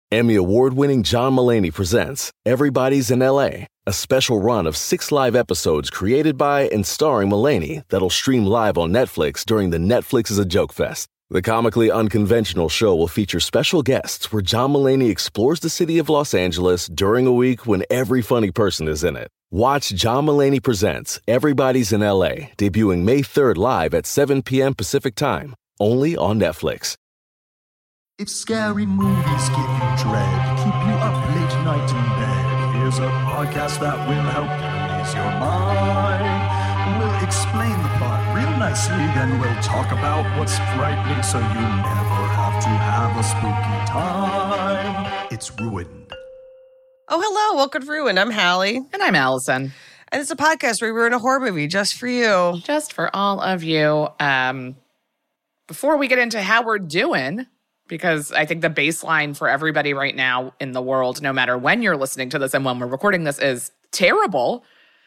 Emmy award-winning John Mulaney presents Everybody's in L.A., a special run of 6 live episodes created by and starring Mulaney that'll stream live on Netflix during the Netflix is a Joke Fest. The comically unconventional show will feature special guests where John Mulaney explores the city of Los Angeles during a week when every funny person is in it. Watch John Mulaney Presents Everybody's in L.A., debuting May 3rd live at 7 p.m. Pacific Time, only on Netflix. If scary movies give you dread, keep you up late night in bed, here's a podcast that will help you ease your mind. We'll explain the plot real nicely, then we'll talk about what's frightening so you never have to have a spooky time. It's Ruined. Oh, hello. Welcome to Ruined. I'm Hallie. And I'm Allison. And it's a podcast where we ruin a horror movie just for you. Just for all of you. Before we get into how we're doing, because I think the baseline for everybody right now in the world, no matter when you're listening to this and when we're recording this, is terrible.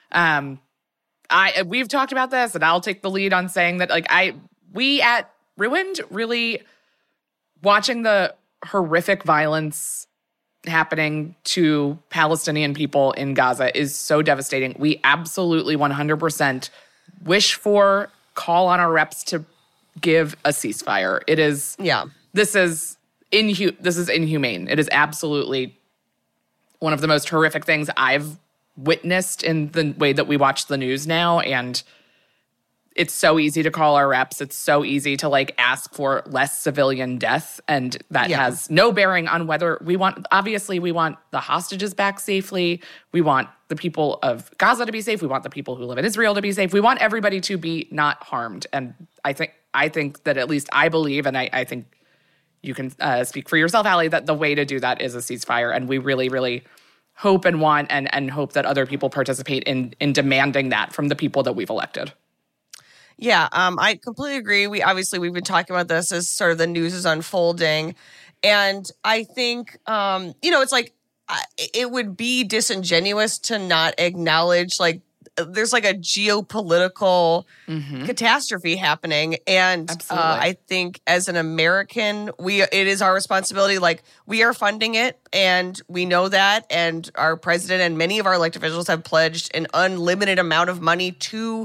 We've talked about this, and I'll take the lead on saying that, we at Ruined really watching the horrific violence happening to Palestinian people in Gaza is so devastating. We absolutely 100% wish for, call on our reps to give a ceasefire. It is, this is inhumane. It is absolutely one of the most horrific things I've witnessed in the way that we watch the news now. And it's so easy to call our reps. It's so easy to ask for less civilian death. And that has no bearing on whether we want the hostages back safely. We want the people of Gaza to be safe. We want the people who live in Israel to be safe. We want everybody to be not harmed. And I think that, at least I believe, and I think you can speak for yourself, Hallie, that the way to do that is a ceasefire. And we really, really hope and want and hope that other people participate in demanding that from the people that we've elected. Yeah, I completely agree. We've been talking about this as sort of the news is unfolding. And I think, it's it would be disingenuous to not acknowledge, there's a geopolitical catastrophe happening. And I think as an American, it is our responsibility. We are funding it, and we know that. And our president and many of our elected officials have pledged an unlimited amount of money to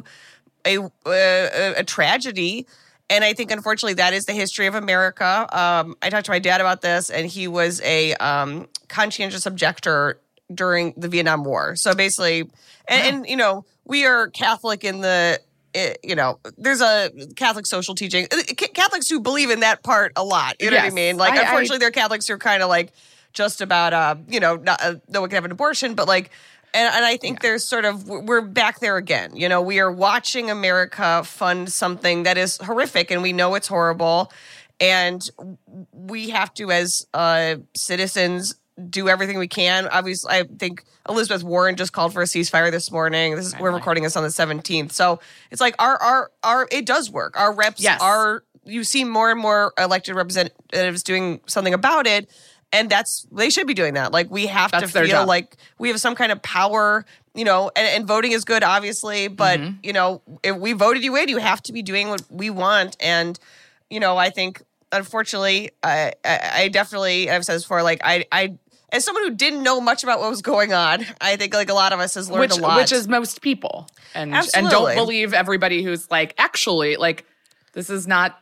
a tragedy. And I think, unfortunately, that is the history of America. I talked to my dad about this, and he was a conscientious objector during the Vietnam War. So basically, and we are Catholic in the, there's a Catholic social teaching. Catholics who believe in that part a lot. You know what I mean? Unfortunately, there are Catholics who are kind of just about, not, no one can have an abortion, but and I think there's sort of, we're back there again. We are watching America fund something that is horrific, and we know it's horrible. And we have to, as citizens, do everything we can. Obviously, I think Elizabeth Warren just called for a ceasefire this morning. We're recording this on the 17th. So it's our it does work. Our reps are, you see more and more elected representatives doing something about it. And they should be doing that. We have to feel like we have some kind of power, and voting is good, obviously. But, if we voted you in, you have to be doing what we want. And, I think, unfortunately, I definitely, I've said this before, I as someone who didn't know much about what was going on, I think a lot of us has learned a lot. Which is most people. And don't believe everybody who's actually, this is not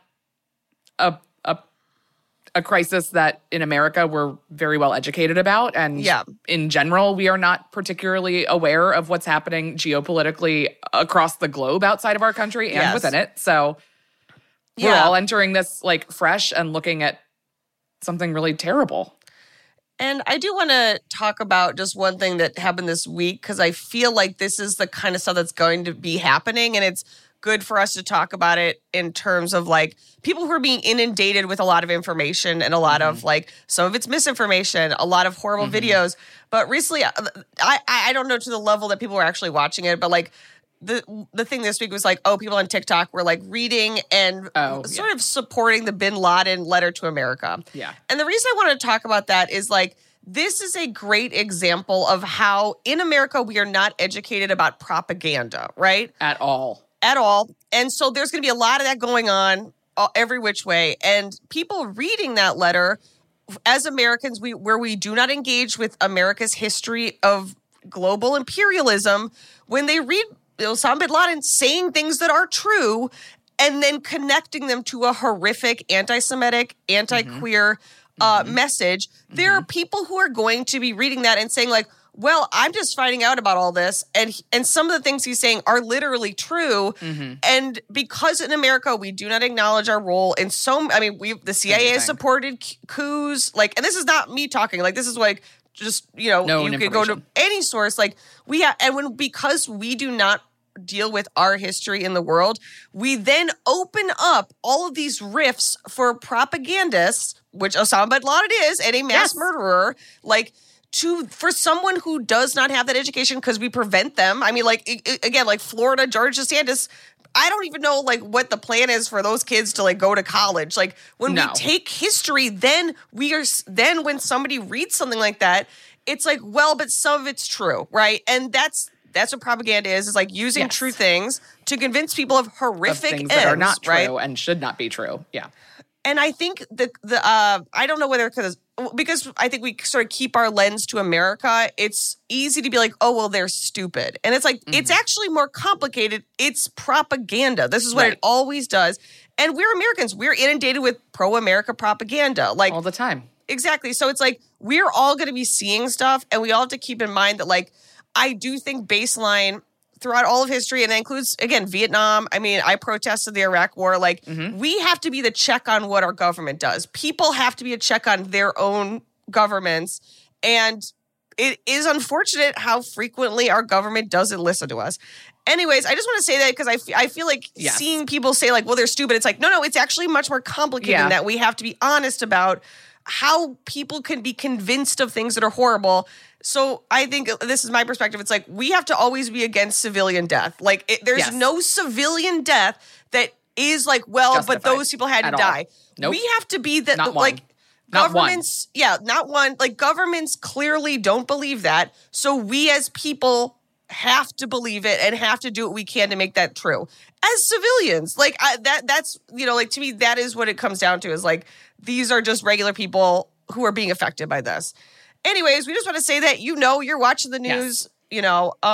a crisis that in America we're very well educated about. And in general, we are not particularly aware of what's happening geopolitically across the globe outside of our country and within it. So we're all entering this fresh and looking at something really terrible. And I do want to talk about just one thing that happened this week, because I feel like this is the kind of stuff that's going to be happening, and it's good for us to talk about it in terms of people who are being inundated with a lot of information and a lot of some of it's misinformation, a lot of horrible videos. But recently, I don't know to the level that people were actually watching it, but the thing this week was people on TikTok were reading and sort of supporting the Bin Laden letter to America. Yeah. And the reason I want to talk about that is this is a great example of how in America we are not educated about propaganda, right? At all. And so there's going to be a lot of that going on every which way. And people reading that letter as Americans, where we do not engage with America's history of global imperialism, when they read Osama bin Laden saying things that are true and then connecting them to a horrific anti-Semitic, anti-queer message, there are people who are going to be reading that and saying like, well, I'm just finding out about all this, and some of the things he's saying are literally true. And because in America we do not acknowledge our role in the CIA has supported coups, like, and this is not me talking, like this is like just you could go to any source, like because we do not deal with our history in the world, we then open up all of these rifts for propagandists, which Osama bin Laden is, and a mass murderer, like. For someone who does not have that education, because we prevent them. I mean, like, again, like Florida, George DeSantis, I don't even know, like, what the plan is for those kids to, like, go to college. Like, when we take history, then when somebody reads something like that, it's like, well, but some of it's true, right? And that's what propaganda is like using true things to convince people of horrific things ends, that are not right? true and should not be true. Yeah. And I think I don't know whether because I think we sort of keep our lens to America, it's easy to be like, oh, well, they're stupid. And it's like, it's actually more complicated. It's propaganda. This is what it always does. And we're Americans. We're inundated with pro-America propaganda. Like all the time. Exactly. So it's like, we're all going to be seeing stuff. And we all have to keep in mind that, like, I do think baseline throughout all of history, and that includes, again, Vietnam. I mean, I protested the Iraq War. Like, we have to be the check on what our government does. People have to be a check on their own governments. And it is unfortunate how frequently our government doesn't listen to us. Anyways, I just want to say that because I feel like seeing people say, like, well, they're stupid. It's like, no, it's actually much more complicated than that. We have to be honest about how people can be convinced of things that are horrible. So I think this is my perspective. It's like, we have to always be against civilian death. Like, there's no civilian death that is like, well, justified, but those people had to die. Nope. We have to be that, not like, not governments, not one. Like, governments clearly don't believe that. So we as people have to believe it and have to do what we can to make that true. As civilians, like, that's, like, to me, that is what it comes down to, is like, these are just regular people who are being affected by this. Anyways, we just want to say that, you're watching the news, and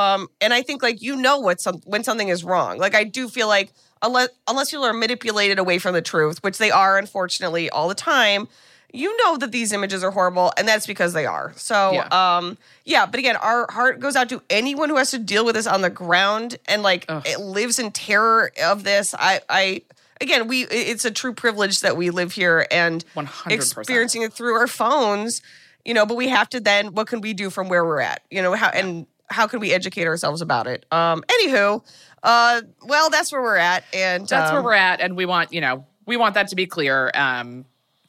I think, like, when something is wrong. Like, I do feel like unless people are manipulated away from the truth, which they are, unfortunately, all the time, that these images are horrible, and that's because they are. So, but again, our heart goes out to anyone who has to deal with this on the ground and, like, it lives in terror of this. Again, it's a true privilege that we live here and 100%. Experiencing it through our phones. But we have to then, what can we do from where we're at? How can we educate ourselves about it? Anywho, well, that's where we're at. And that's where we're at. And we want that to be clear. And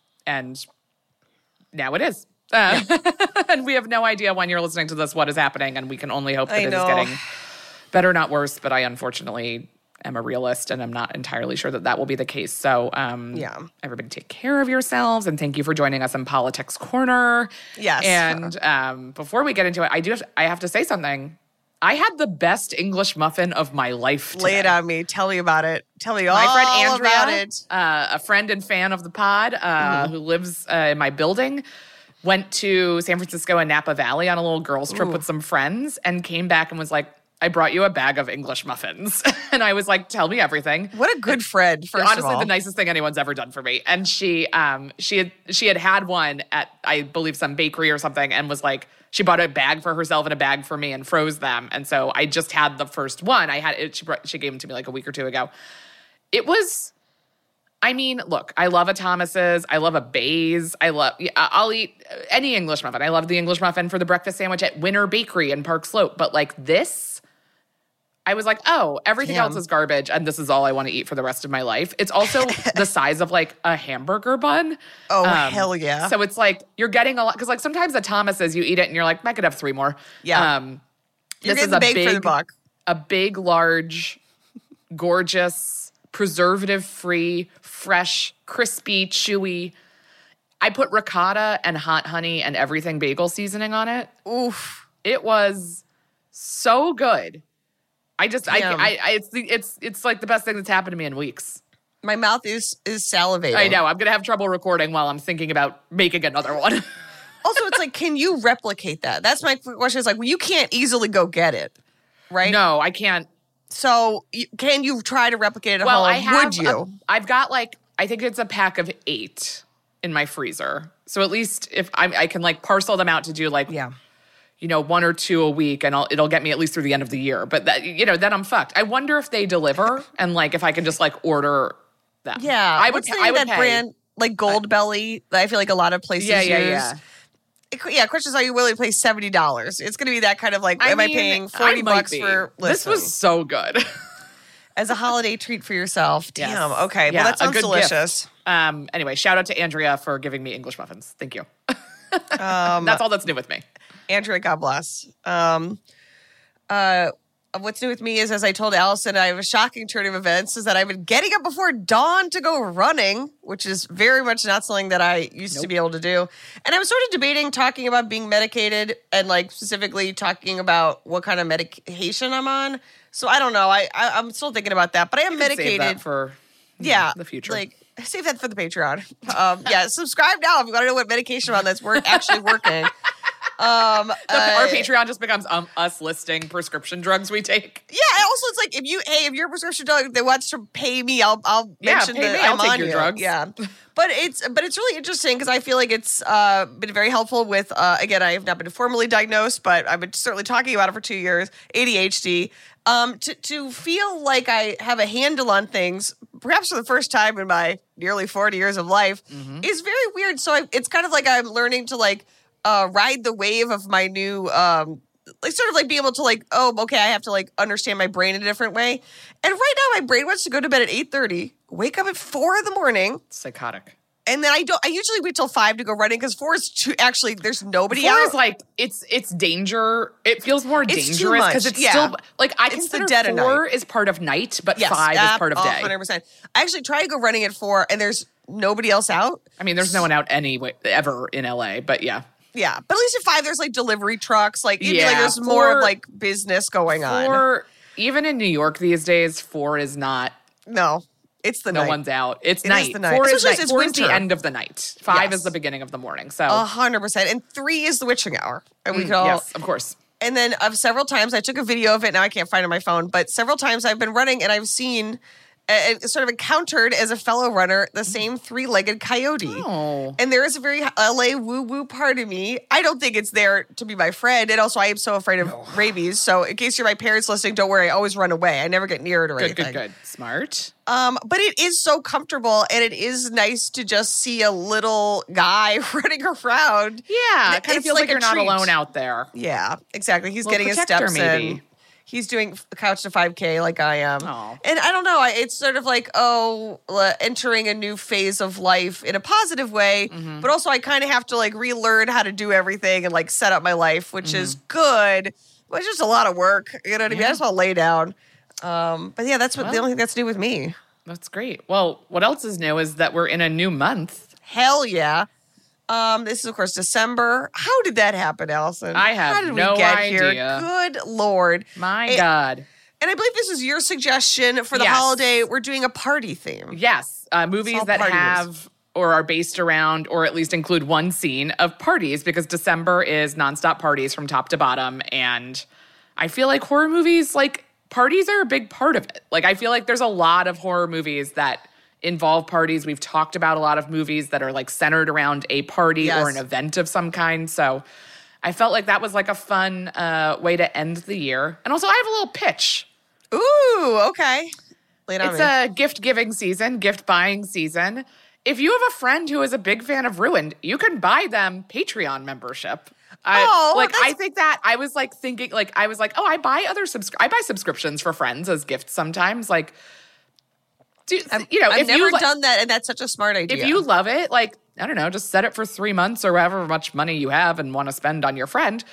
now it is. And we have no idea when you're listening to this what is happening. And we can only hope that it is getting better, not worse. But I unfortunately am a realist, and I'm not entirely sure that will be the case. So, everybody take care of yourselves, and thank you for joining us in Politics Corner. Yes. And before we get into it, I have to say something. I had the best English muffin of my life today. Lay it on me. Tell me about it. Tell me my friend Andrea, about it. A friend and fan of the pod who lives in my building, went to San Francisco and Napa Valley on a little girls trip with some friends and came back and was like, I brought you a bag of English muffins. And I was like, tell me everything. What a good friend, first Honestly, of all. the nicest thing anyone's ever done for me. And she had one at, I believe, some bakery or something, and was like, she bought a bag for herself and a bag for me and froze them. And so I just had the first one. I had it. She gave them to me like a week or two ago. It was, look, I love a Thomas's. I love a Bay's. I'll eat any English muffin. I love the English muffin for the breakfast sandwich at Winter Bakery in Park Slope. But like this, I was like, oh, everything else is garbage, and this is all I want to eat for the rest of my life. It's also the size of like a hamburger bun. Oh, hell yeah. So it's like you're getting a lot, because like sometimes at Thomas's you eat it and you're like, I could have 3 more. Yeah. You're this getting is big for the buck. A big, large, gorgeous, preservative-free, fresh, crispy, chewy. I put ricotta and hot honey and everything bagel seasoning on it. Oof. It was so good. It's like the best thing that's happened to me in weeks. My mouth is salivating. I know. I'm going to have trouble recording while I'm thinking about making another one. Also, it's like, can you replicate that? That's my question. Is like, well, you can't easily go get it, right? No, I can't. So, can you try to replicate it at Well, home? I have. Would you? I've got like, I think it's a pack of 8 in my freezer. So at least if I can like parcel them out to do like, you know, 1 or 2 a week, and it'll get me at least through the end of the year. But that, you know, then I'm fucked. I wonder if they deliver and like if I can just like order them. Yeah, I would. What's the name I of would that pay. brand, like Goldbelly, that I feel like a lot of places use. Yeah. Yeah, question is, are you willing to pay $70? It's going to be that kind of like, am I paying $40 for? This was so good. As a holiday treat for yourself. Damn. Yes. Okay. Yeah, well, that a sounds good delicious. gift. Anyway, shout out to Andrea for giving me English muffins. Thank you. That's all that's new with me. Andrea, God bless. What's new with me is, as I told Allison, I have a shocking turn of events, is that I've been getting up before dawn to go running, which is very much not something that I used to be able to do. And I was sort of debating talking about being medicated and like specifically talking about what kind of medication I'm on. So I don't know. I'm still thinking about that, but I am medicated. Save that for the future. Like, save that for the Patreon. Subscribe now if you want to know what medication I'm on that's actually working. Our Patreon just becomes us listing prescription drugs we take. Yeah, and also it's like, if you're a prescription drug that wants to pay me, I'll mention pay me. that I'll I'm take on your you. drugs. Yeah, but it's really interesting because I feel like it's been very helpful with again, I have not been formally diagnosed, but I've been certainly talking about it for 2 years. ADHD. To feel like I have a handle on things, perhaps for the first time in my nearly 40 years of life, is very weird. So it's kind of like I'm learning to like ride the wave of my new, like sort of like be able to like, oh, okay, I have to like understand my brain in a different way. And right now my brain wants to go to bed at 8:30, wake up at 4 in the morning. Psychotic. And then I usually wait till 5 to go running because 4 is too, actually, there's nobody 4 out. is like, it's danger. It feels more It's dangerous too much. because it's Yeah. still, like I It's consider the dead of 4 is part of night, but 5 is part of day. 100%. I actually try to go running at 4 and there's nobody else out. I mean, there's no one out anyway, ever in LA, but yeah. Yeah, but at least at 5, there's like delivery trucks. Like, Yeah, like there's more like business going on. 4, even in New York these days, 4 is not. No, it's the No night. one's out. It's It night. is the night. 4 is Especially night. if it's 4 is the winter. end of the night. 5 Yes. is the beginning of the morning. So 100%. And 3 is the witching hour. And we could all. yes, of course. And then several times I took a video of it. Now I can't find it on my phone, but several times I've been running and I've seen, sort of encountered as a fellow runner, the same 3-legged coyote. Oh. And there is a very LA woo-woo part of me. I don't think it's there to be my friend. And also I am so afraid of rabies. So in case you're my parents listening, don't worry. I always run away. I never get near it or anything. Good. Smart. But it is so comfortable and it is nice to just see a little guy running around. Yeah, it kind of It's feels like a you're not treat. alone out there. Yeah, exactly. He's Little getting his protector, steps maybe. in. He's doing couch to 5K like I am. Aw. And I don't know. It's sort of like, entering a new phase of life in a positive way. Mm-hmm. But also I kind of have to like relearn how to do everything and like set up my life, which is good. But it's just a lot of work. You know what I mean? I just want to lay down. But yeah, that's the only thing that's new with me. That's great. Well, what else is new is that we're in a new month. Hell yeah. This is, of course, December. How did that happen, Allison? I have How did no we get idea. here? Good Lord. My God. And I believe this is your suggestion for the Yes. holiday. We're doing a party theme. Yes, movies all that party have or are based around or at least include one scene of parties because December is nonstop parties from top to bottom. And I feel like horror movies, like parties are a big part of it. Like I feel like there's a lot of horror movies that involve parties. We've talked about a lot of movies that are like centered around a party Yes. or an event of some kind. So I felt like that was like a fun way to end the year. And also I have a little pitch. Ooh, okay. Lay it on It's me. a gift giving season, gift buying season. If you have a friend who is a big fan of Ruined, you can buy them Patreon membership. I think that I was like thinking, like I was like, oh, I buy subscriptions for friends as gifts sometimes. Like, I've if never you done that, and that's such a smart idea. if you love it, like I don't know, just set it for 3 months or however much money you have and want to spend on your friend.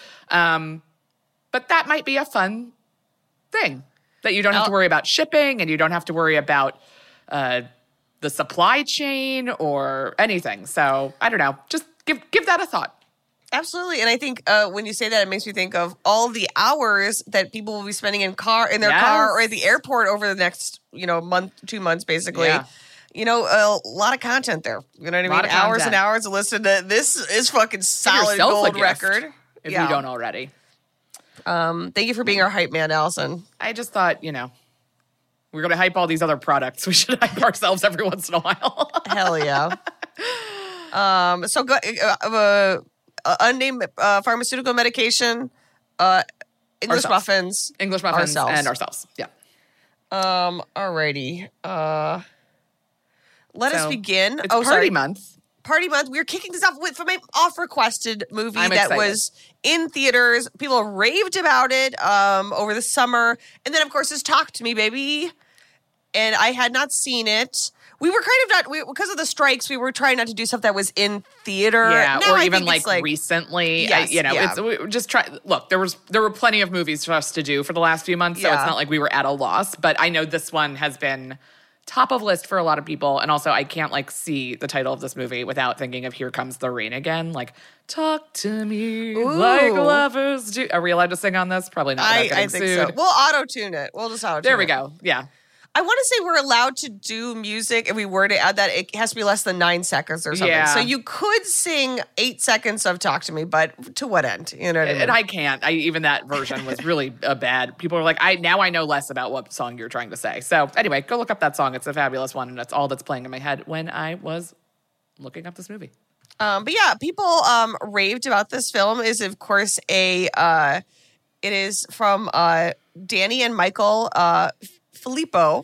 But that might be a fun thing that you don't have to worry about shipping and you don't have to worry about the supply chain or anything. So I don't know, just give that a thought. Absolutely. And I think when you say that, it makes me think of all the hours that people will be spending in their Yes. car or at the airport over the next, month, 2 months, basically. Yeah. a lot of content there. You know what I mean? Hours and hours to listen to this is fucking solid gold record. If you don't already. Thank you for being our hype man, Allison. I just thought, we're going to hype all these other products. We should hype ourselves every once in a while. Hell yeah. So unnamed pharmaceutical medication, English muffins. English muffins and ourselves. Yeah. Alrighty. Let us begin. It's Party Month. Party Month. We're kicking this off from an off-requested movie I'm that excited. was in theaters. People raved about it over the summer. And then, of course, is Talk to Me, Baby. And I had not seen it. We were kind of because of the strikes, we were trying not to do stuff that was in theater. Yeah, now or I even think like recently. Yes, we just try. Look, there were plenty of movies for us to do for the last few months, so it's not like we were at a loss. But I know this one has been top of list for a lot of people, and also I can't see the title of this movie without thinking of "Here Comes the Rain" again. Like, talk to me like lovers do. Are we allowed to sing on this? Probably not. I think sued. so. We'll auto-tune it. We'll just auto-tune it. There we go. Yeah. I want to say we're allowed to do music. If we were to add that, it has to be less than 9 seconds or something. Yeah. So you could sing 8 seconds of Talk to Me, but to what end? You know what I mean? And I can't. Even that version was really bad. People are like, I know less about what song you're trying to say. So anyway, go look up that song. It's a fabulous one, and that's all that's playing in my head when I was looking up this movie. But yeah, people raved about this film. Is of course it is from Danny and Michael Filippo,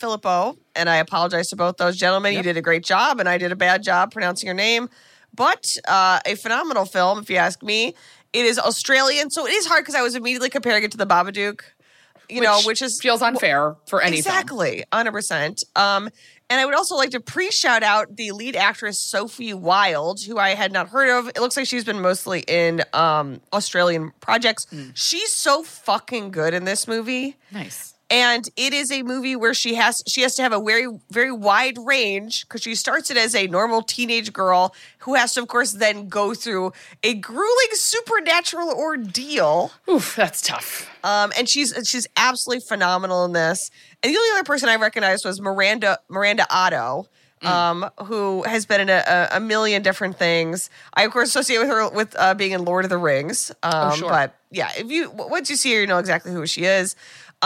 and I apologize to both those gentlemen. Yep. You did a great job, and I did a bad job pronouncing your name. But a phenomenal film, if you ask me. It is Australian, so it is hard because I was immediately comparing it to The Babadook, which feels unfair for any exactly, 100%. And I would also like to pre-shout out the lead actress, Sophie Wilde, who I had not heard of. It looks like she's been mostly in Australian projects. She's so fucking good in this movie. Nice. And it is a movie where she has to have a very, very wide range because she starts it as a normal teenage girl who has to, of course, then go through a grueling supernatural ordeal. Oof, that's tough. And she's absolutely phenomenal in this. And the only other person I recognized was Miranda Otto, who has been in a million different things. I, of course, associate with her with being in Lord of the Rings. Sure. But yeah, once you see her, you know exactly who she is.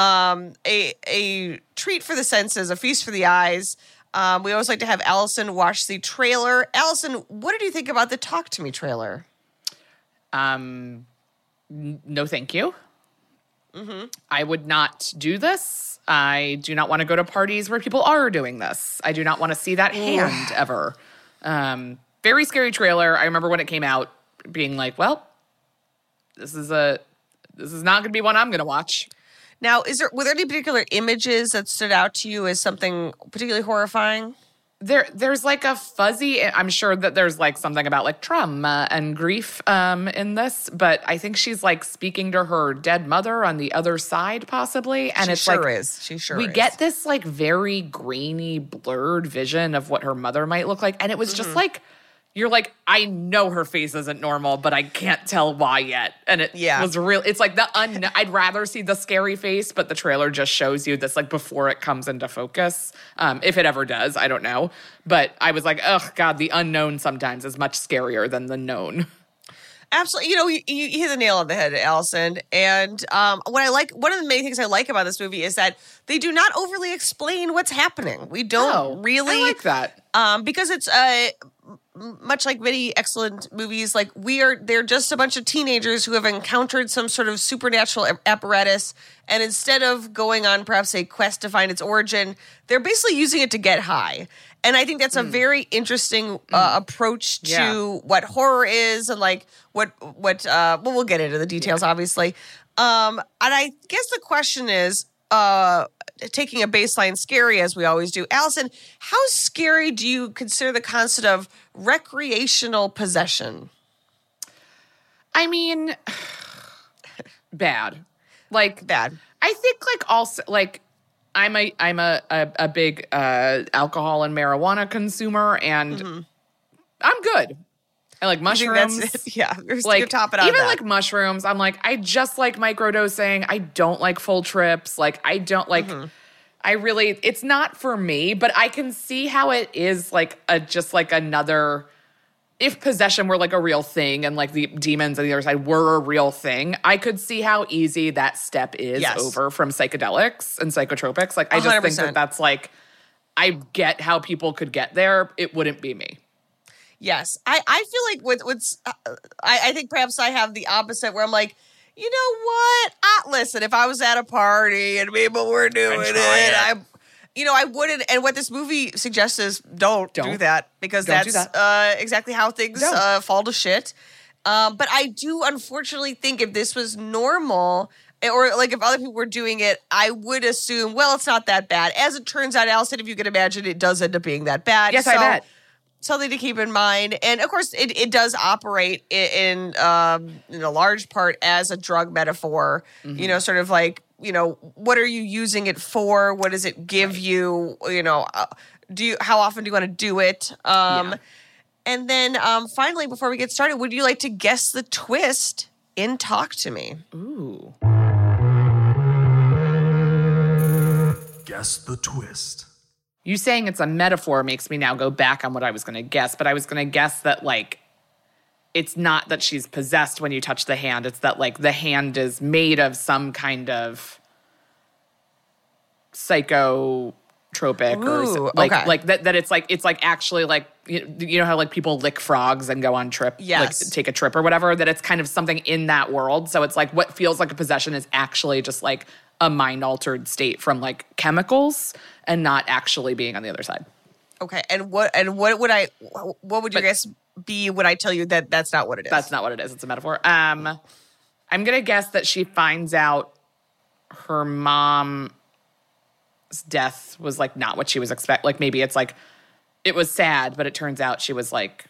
A treat for the senses, a feast for the eyes. We always like to have Allison watch the trailer. Allison, what did you think about the Talk to Me trailer? No, thank you. Mm-hmm. I would not do this. I do not want to go to parties where people are doing this. I do not want to see that hand ever. Very scary trailer. I remember when it came out being like, well, this is not going to be one I'm going to watch. Now, were there any particular images that stood out to you as something particularly horrifying? There's like a fuzzy, I'm sure that there's like something about like trauma and grief in this, but I think she's like speaking to her dead mother on the other side possibly. And She sure is. We get this like very grainy, blurred vision of what her mother might look like. And it was just like, you're like, I know her face isn't normal, but I can't tell why yet. And it was real. It's like I'd rather see the scary face, but the trailer just shows you this like before it comes into focus. If it ever does, I don't know. But I was like, oh God, the unknown sometimes is much scarier than the known. Absolutely. You hit the nail on the head, Allison. And one of the main things I like about this movie is that they do not overly explain what's happening. We don't really. I like that. Because it's much like many excellent movies, like they're just a bunch of teenagers who have encountered some sort of supernatural apparatus, and instead of going on perhaps a quest to find its origin, they're basically using it to get high. And I think that's a very interesting approach to what horror is, and like what we'll get into the details, obviously. And I guess the question is, taking a baseline scary as we always do. Allison, how scary do you consider the concept of recreational possession? I mean, bad. Like bad. I think like also like I'm a big alcohol and marijuana consumer, and I'm good. I like mushrooms. Like, you're topping out even that. Like mushrooms. I'm like, I just like microdosing. I don't like full trips. Like I don't like it's not for me, but I can see how it is like just like another, if possession were like a real thing and like the demons on the other side were a real thing, I could see how easy that step is over from psychedelics and psychotropics. Like, I just 100%. think that that's like, I get how people could get there. It wouldn't be me. Yes. I feel like I think perhaps I have the opposite where I'm like, you know what? Listen, if I was at a party and people were doing it, I wouldn't. And what this movie suggests is don't do that, because that's exactly how things fall to shit. But I do unfortunately think if this was normal, or like if other people were doing it, I would assume, well, it's not that bad. As it turns out, Allison, if you can imagine, it does end up being that bad. Yes, I bet. Something to keep in mind. And of course, it does operate in a large part as a drug metaphor, sort of like, what are you using it for? What does it give you? How often do you want to do it? And then finally, before we get started, would you like to guess the twist in Talk to Me? Ooh. Guess the twist. You saying it's a metaphor makes me now go back on what I was going to guess, but I was going to guess that, like, it's not that she's possessed when you touch the hand. It's that, like, the hand is made of some kind of psychotropic like that it's like actually like, you know how like people lick frogs and go on trip, like take a trip or whatever, that it's kind of something in that world. So it's like what feels like a possession is actually just like a mind-altered state from like chemicals and not actually being on the other side. Okay, and what would your guess be when I tell you that that's not what it is? That's not what it is. It's a metaphor. I'm gonna guess that she finds out her mom's death was like not what she was expecting. Like maybe it's like it was sad, but it turns out she was like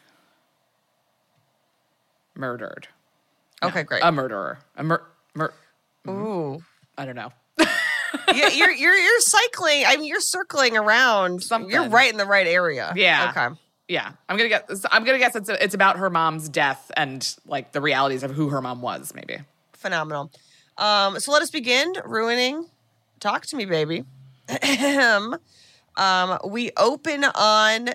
murdered. Okay, great. A murderer. Ooh. I don't know. Yeah, you're cycling. I mean, you're circling around. Something. You're right in the right area. Yeah. Okay. Yeah. I'm gonna guess it's about her mom's death and like the realities of who her mom was. Maybe. Phenomenal. So let us begin ruining. Talk to me, baby. We open on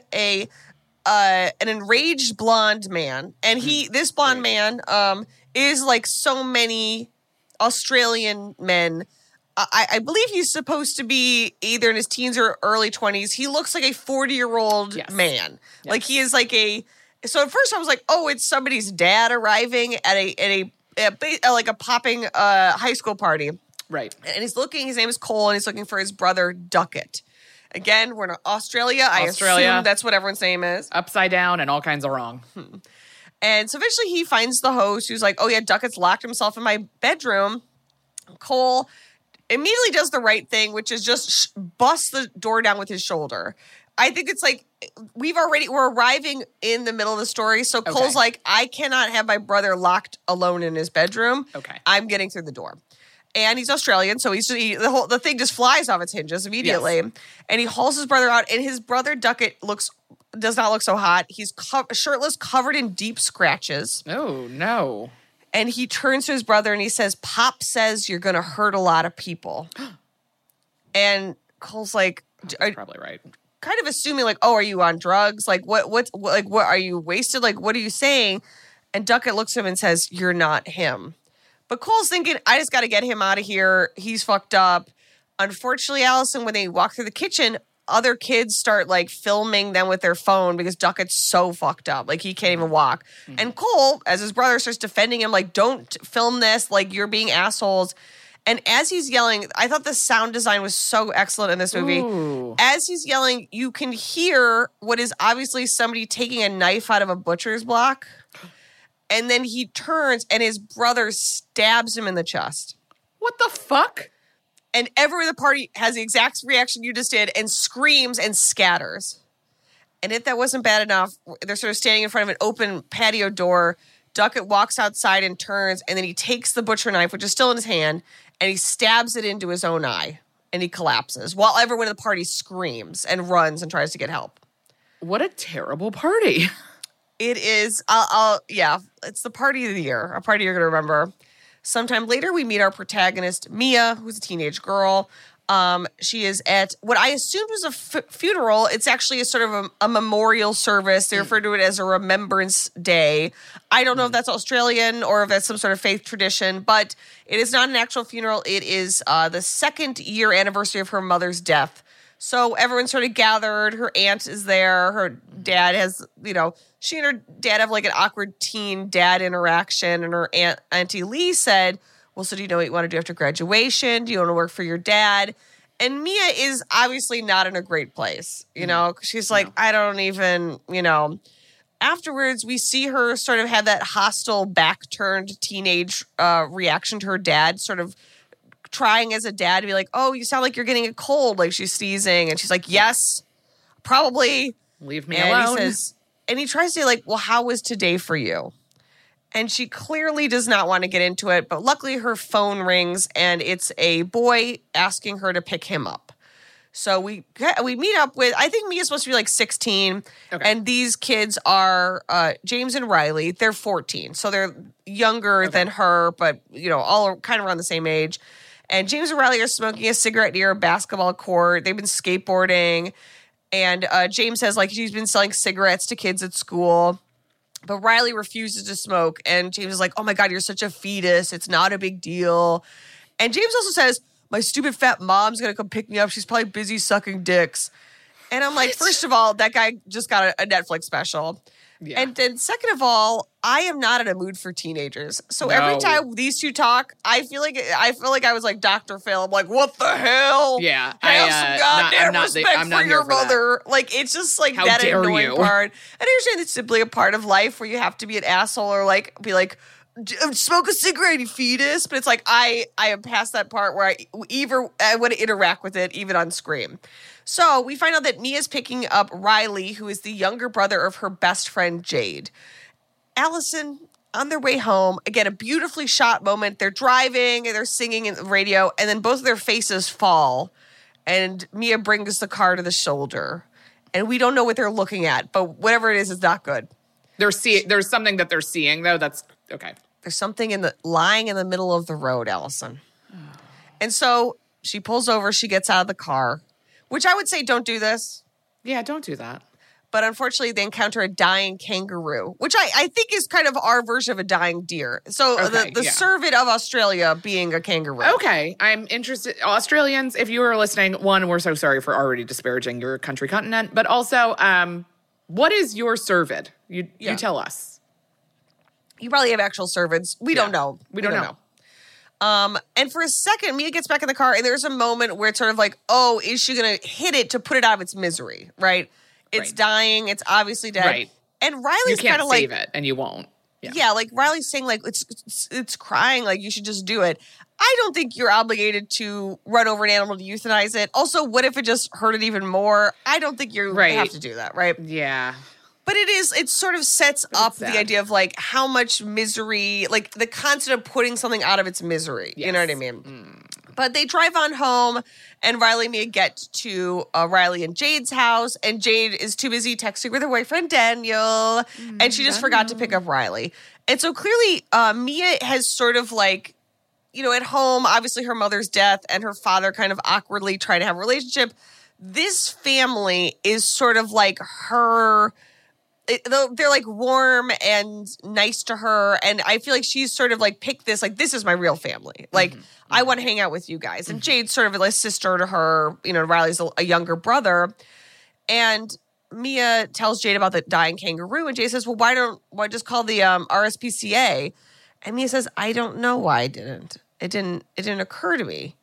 an enraged blonde man, and this blonde man is like so many Australian men. I believe he's supposed to be either in his teens or early 20s. He looks like a 40-year-old man. Yes. Like he is like so at first I was like, oh, it's somebody's dad arriving at a popping high school party. Right. And his name is Cole, and he's looking for his brother Duckett. Again, we're in Australia. I assume that's what everyone's name is. Upside down and all kinds of wrong. And so eventually he finds the host who's like, oh yeah, Duckett's locked himself in my bedroom. Cole immediately does the right thing, which is just bust the door down with his shoulder. I think it's like we're arriving in the middle of the story. So Cole's like, I cannot have my brother locked alone in his bedroom. Okay. I'm getting through the door. And he's Australian, so the thing just flies off its hinges immediately. Yes. And he hauls his brother out, and his brother Duckett does not look so hot. He's shirtless, covered in deep scratches. Oh, no. And he turns to his brother and he says, Pop says you're going to hurt a lot of people. And Cole's like, that's probably right. Kind of assuming like, oh, are you on drugs? Like, what are you wasted? Like, what are you saying? And Duckett looks at him and says, you're not him. But Cole's thinking, I just got to get him out of here. He's fucked up. Unfortunately, Allison, when they walk through the kitchen, other kids start like filming them with their phone because Duckett's so fucked up. Like he can't even walk. Mm-hmm. And Cole, as his brother, starts defending him, like, don't film this. Like, you're being assholes. And as he's yelling, I thought the sound design was so excellent in this movie. Ooh. As he's yelling, you can hear what is obviously somebody taking a knife out of a butcher's block. And then he turns and his brother stabs him in the chest. What the fuck? And everyone at the party has the exact reaction you just did and screams and scatters. And if that wasn't bad enough, they're sort of standing in front of an open patio door. Duckett walks outside and turns, and then he takes the butcher knife, which is still in his hand, and he stabs it into his own eye, and he collapses while everyone at the party screams and runs and tries to get help. What a terrible party. It is, it's the party of the year, a party you're going to remember. Sometime later, we meet our protagonist, Mia, who's a teenage girl. She is at what I assumed was a funeral. It's actually a sort of a memorial service. They refer to it as a Remembrance Day. I don't know if that's Australian or if that's some sort of faith tradition, but it is not an actual funeral. It is the 2nd year anniversary of her mother's death. So everyone's sort of gathered. Her aunt is there. Her dad has, she and her dad have like an awkward teen dad interaction. And her Auntie Lee said, well, so do you know what you want to do after graduation? Do you want to work for your dad? And Mia is obviously not in a great place. She's like, I don't even, Afterwards, we see her sort of have that hostile, back-turned teenage reaction to her dad, sort of trying as a dad to be like, oh, you sound like you're getting a cold, like she's sneezing. And she's like, yes, probably. Leave me alone. He tries to say, like, well, how was today for you? And she clearly does not want to get into it, but luckily her phone rings and it's a boy asking her to pick him up. So we meet up with, I think Mia's supposed to be like 16, and these kids are James and Riley. They're 14, so they're younger than her, but all kind of around the same age. And James and Riley are smoking a cigarette near a basketball court. They've been skateboarding, and James says like he's been selling cigarettes to kids at school. But Riley refuses to smoke, and James is like, oh my God, you're such a fetus. It's not a big deal. And James also says, my stupid fat mom's going to come pick me up. She's probably busy sucking dicks. And I'm like, first of all, that guy just got a Netflix special. Yeah. And then second of all, I am not in a mood for teenagers. So every time these two talk, I feel like I was like Dr. Phil. I'm like, what the hell? Yeah. Have some goddamn respect for your mother. Like, it's just like how that dare annoying you? part. And I understand it's simply a part of life where you have to be an asshole or like be like, smoke a cigarette, you fetus. But it's like I am past that part where I want to interact with it even on screen. So we find out that Mia's picking up Riley, who is the younger brother of her best friend, Jade. Allison, on their way home, again, a beautifully shot moment. They're driving and they're singing in the radio, and then both of their faces fall, and Mia brings the car to the shoulder. And we don't know what they're looking at, but whatever it is not good. There's something that they're seeing, though, that's okay. There's something lying in the middle of the road, Allison. And so she pulls over, she gets out of the car, which I would say don't do this. Yeah, don't do that. But unfortunately, they encounter a dying kangaroo, which I think is kind of our version of a dying deer. So the cervid of Australia being a kangaroo. Okay, I'm interested. Australians, if you are listening, one, we're so sorry for already disparaging your country continent. But also, what is your cervid? You tell us. You probably have actual cervids. We don't know. We don't know. And for a second, Mia gets back in the car, and there's a moment where it's sort of like, oh, is she going to hit it to put it out of its misery, right? It's dying. It's obviously dead. Right. And Riley's kind of like... You can't save it, and you won't. Yeah, like Riley's saying, like, it's crying, like, you should just do it. I don't think you're obligated to run over an animal to euthanize it. Also, what if it just hurt it even more? I don't think you have to do that, right? Yeah. But it sort of sets up the idea of like how much misery, like the concept of putting something out of its misery. Yes. You know what I mean? But they drive on home, and Riley and Mia get to Riley and Jade's house, and Jade is too busy texting with her boyfriend Daniel, and she just forgot to pick up Riley. And so clearly Mia has sort of like, at home, obviously her mother's death and her father kind of awkwardly trying to have a relationship. This family is sort of like her... They're like warm and nice to her, and I feel like she's sort of like picked this, like, this is my real family. Like, I want to hang out with you guys. And Jade's sort of like a sister to her, Riley's a younger brother. And Mia tells Jade about the dying kangaroo, and Jade says, well, why just call the RSPCA? And Mia says, I don't know why I didn't. It didn't occur to me,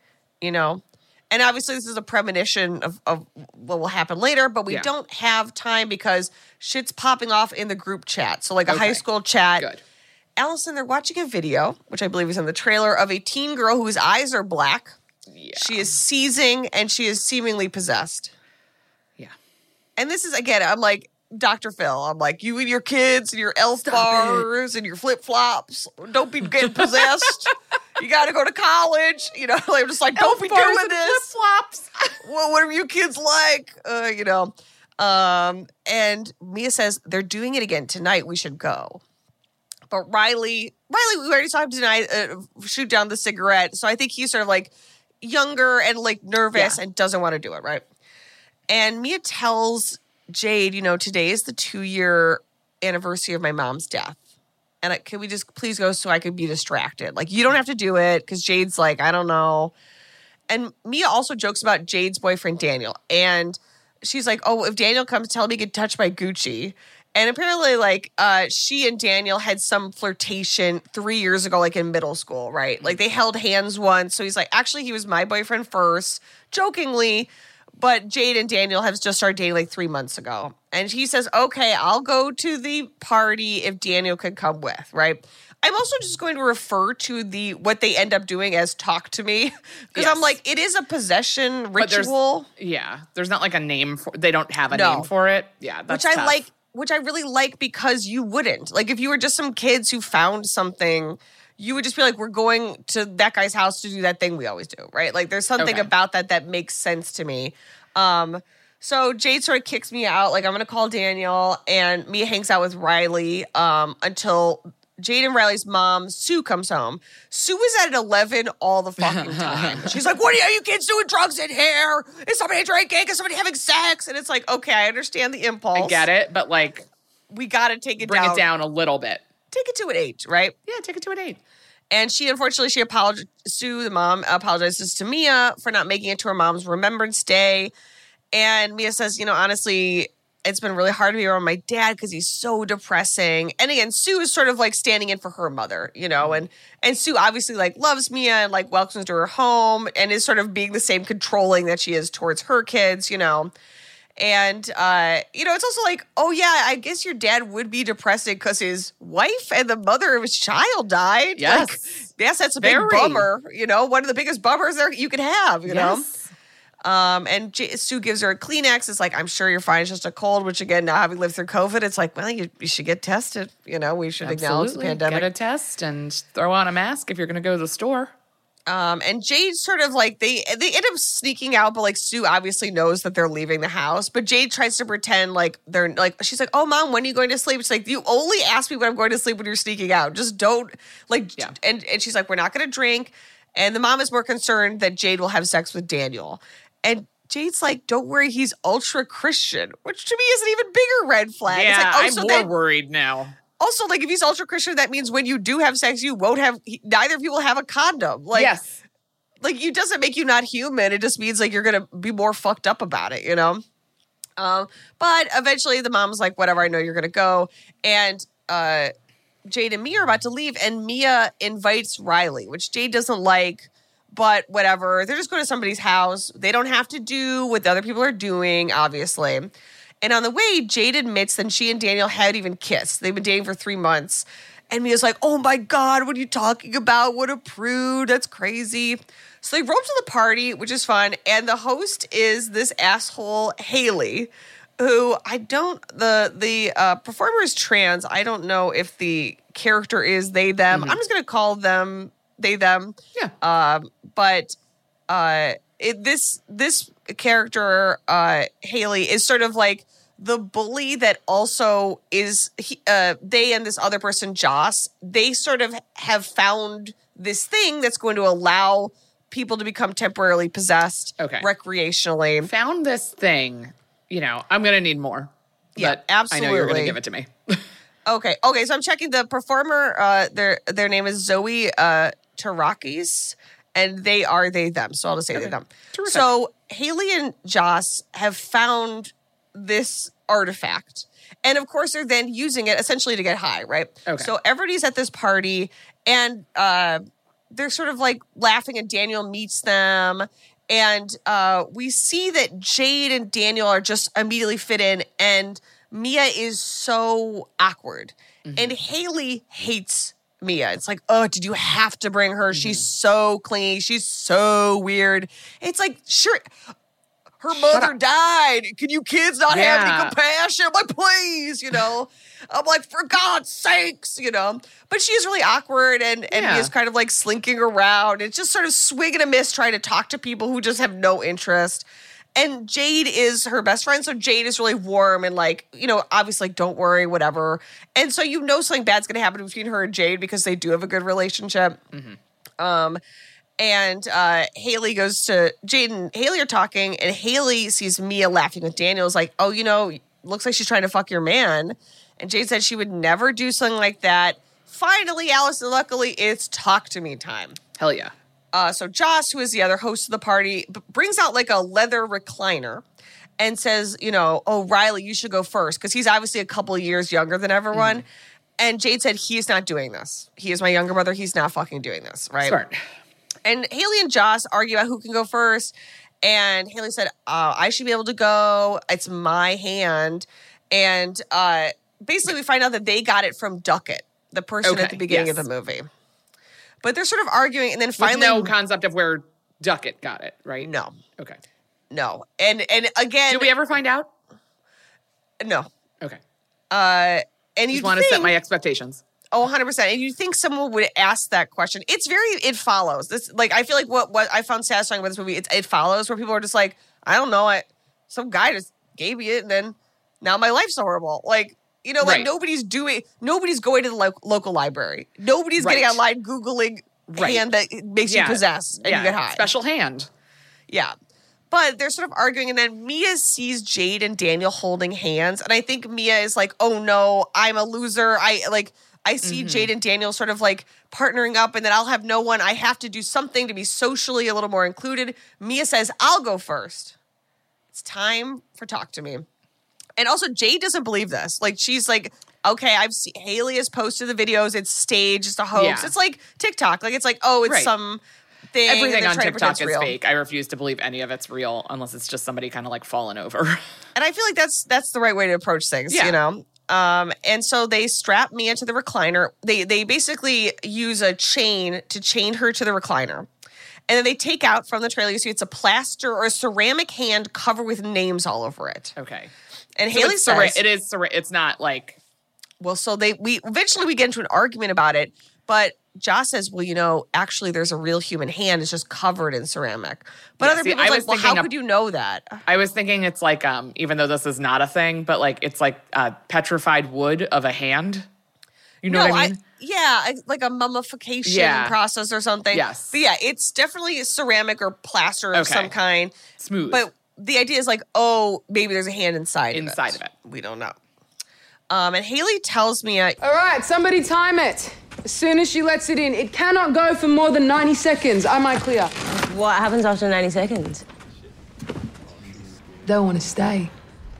And obviously this is a premonition of what will happen later, but we don't have time because shit's popping off in the group chat. So like a high school chat. Good. Allison, they're watching a video, which I believe is in the trailer, of a teen girl whose eyes are black. Yeah. She is seizing and she is seemingly possessed. Yeah. And this is, again, I'm like, Dr. Phil, I'm like, you and your kids and your elf bars and your flip-flops, don't be getting possessed. You got to go to college. I'm just like, don't be doing this. Flip-flops. Well, what are you kids like? And Mia says, they're doing it again tonight. We should go. But Riley, we already saw him tonight shoot down the cigarette. So I think he's sort of like, younger and like nervous Yeah. and doesn't want to do it, right? And Mia tells Jade, today is the 2-year anniversary of my mom's death. And can we just please go so I could be distracted? Like, you don't have to do it, because Jade's like, I don't know. And Mia also jokes about Jade's boyfriend, Daniel. And she's like, oh, if Daniel comes, tell him he get touched by Gucci. And apparently, like, she and Daniel had some flirtation 3 years ago, like in middle school, right? Like, they held hands once. So he's like, actually, he was my boyfriend first, jokingly. But Jade and Daniel have just started dating like 3 months ago. And he says, okay, I'll go to the party if Daniel could come with, right? I'm also just going to refer to what they end up doing as talk to me. Because I'm Yes. like, it is a possession But ritual. there's not like a name for, they don't have a No. name for it. Yeah, that's which I tough. like, which I really like, because you wouldn't. Like, if you were just some kids who found something, you would just be like, we're going to that guy's house to do that thing we always do, right? Like, there's something Okay. about that makes sense to me. So Jade sort of kicks me out. Like, I'm going to call Daniel, and Mia hangs out with Riley until Jade and Riley's mom, Sue, comes home. Sue is at 11 all the fucking time. She's like, are you kids doing drugs in here? Is somebody drinking? Is somebody having sex? And it's like, okay, I understand the impulse. I get it, but like, We got to take it bring down. it down a little bit. Take it to an 8, right? Yeah, take it to an 8. And she apologized. Sue, the mom, apologizes to Mia for not making it to her mom's Remembrance Day. And Mia says, honestly, it's been really hard to be around my dad because he's so depressing. And again, Sue is sort of like standing in for her mother, and Sue obviously like loves Mia and like welcomes her to her home and is sort of being the same controlling that she is towards her kids, And, it's also like, oh, yeah, I guess your dad would be depressing because his wife and the mother of his child died. Yes. Like, yes, that's a big Very. bummer. One of the biggest bummers there you could have, know? Yes. And Sue gives her a Kleenex. It's like, I'm sure you're fine. It's just a cold, which, again, now having lived through COVID, it's like, well, you should get tested. We should acknowledge the Absolutely. pandemic. Get a test and throw on a mask if you're going to go to the store. And Jade sort of like, they end up sneaking out, but like Sue obviously knows that they're leaving the house. But Jade tries to pretend like they're like, she's like, oh, Mom, when are you going to sleep? She's like, you only ask me when I'm going to sleep when you're sneaking out. Just don't like, Yeah. and she's like, we're not going to drink. And the mom is more concerned that Jade will have sex with Daniel. And Jade's like, don't worry, he's ultra Christian, which to me is an even bigger red flag. Yeah, it's like, I'm so more worried now. also, like, if he's ultra Christian, that means when you do have sex, you won't have, neither of you will have a condom. Like, Yes. like, it doesn't make you not human. It just means, like, you're going to be more fucked up about it, But eventually the mom's like, whatever, I know you're going to go. And Jade and Mia are about to leave, and Mia invites Riley, which Jade doesn't like, but whatever. They're just going to somebody's house. They don't have to do what the other people are doing, obviously. And on the way, Jade admits that she and Daniel haven't even kissed. They've been dating for 3 months. And Mia's like, oh my God, what are you talking about? What a prude. That's crazy. So they roll up to the party, which is fun. And the host is this asshole, Haley, who the performer is trans. I don't know if the character is they, them. I'm just going to call them they, them. Yeah. But this character, Haley, is sort of like the bully that also is they and this other person, Joss, they sort of have found this thing that's going to allow people to become temporarily possessed recreationally. Found this thing, I'm going to need more. Yeah, but absolutely. I know you're going to give it to me. Okay, so I'm checking the performer. Their name is Zoe Tarakis, and they are they, them. So I'll just say they, them. Terrific. So Haley and Joss have found this artifact. And of course, they're then using it essentially to get high, right? Okay. So everybody's at this party, and they're sort of like laughing, and Daniel meets them. And we see that Jade and Daniel are just immediately fit in, and Mia is so awkward. Mm-hmm. And Haley hates Mia. It's like, oh, did you have to bring her? Mm-hmm. She's so clingy. She's so weird. It's like, sure, her mother died. Can you kids not have any compassion? I'm like, please, I'm like, for God's sakes, But she's really awkward, and Mia's kind of like slinking around. It's just sort of swing and a miss trying to talk to people who just have no interest. And Jade is her best friend, so Jade is really warm and like, obviously like, don't worry, whatever. And so something bad's going to happen between her and Jade because they do have a good relationship. Mm-hmm. And Haley goes to Jade and Haley are talking, and Haley sees Mia laughing with Daniel. Is like, oh, looks like she's trying to fuck your man. And Jade said she would never do something like that. Finally, Allison, luckily, it's talk to me time. Hell yeah. So Joss, who is the other host of the party, brings out like a leather recliner and says, oh, Riley, you should go first. Because he's obviously a couple of years younger than everyone. Mm. And Jade said, he is not doing this. He is my younger brother. He's not fucking doing this, right? Smart. And Haley and Joss argue about who can go first. And Haley said, I should be able to go. It's my hand. And basically we find out that they got it from Duckett, the person at the beginning of the movie. But they're sort of arguing. And then finally... With no concept of where Duckett got it, right? No. Okay. No. And again... Did we ever find out? No. Okay. And you just want to set my expectations. Oh, 100%. And you think someone would ask that question. It follows. This, like, I feel like what I found satisfying about this movie, it follows, where people are just like, I don't know, some guy just gave me it, and then now my life's horrible. Like, like nobody's going to the local library. Nobody's getting online Googling hand that makes you possess and you get high. Special hand. Yeah. But they're sort of arguing, and then Mia sees Jade and Daniel holding hands, and I think Mia is like, oh no, I'm a loser. I see Jade and Daniel sort of like partnering up, and then I'll have no one. I have to do something to be socially a little more included. Mia says, I'll go first. It's time for Talk to Me. And also, Jade doesn't believe this. Like, she's like, okay, Haley has posted the videos. It's staged. It's a hoax. Yeah. It's like TikTok. Like, it's like, oh, it's some thing. Everything on TikTok is fake. I refuse to believe any of it's real unless it's just somebody kind of like falling over. And I feel like that's the right way to approach things, And so they strap Mia to the recliner. They basically use a chain to chain her to the recliner. And then they take out from the trailer, you see it's a plaster or a ceramic hand covered with names all over it. Okay. And Haley says... It's not like... Well, so we eventually get into an argument about it, but Joss says, well, actually there's a real human hand. It's just covered in ceramic. But other people are like, well, how could you know that? I was thinking it's like, even though this is not a thing, but like it's like petrified wood of a hand. You know what I mean? Like a mummification process or something. Yes. But yeah, it's definitely ceramic or plaster of some kind. Smooth. But the idea is like, oh, maybe there's a hand inside of it. We don't know. And Haley tells me... All right, somebody time it. As soon as she lets it in, it cannot go for more than 90 seconds. Am I clear? What happens after 90 seconds? They'll want to stay.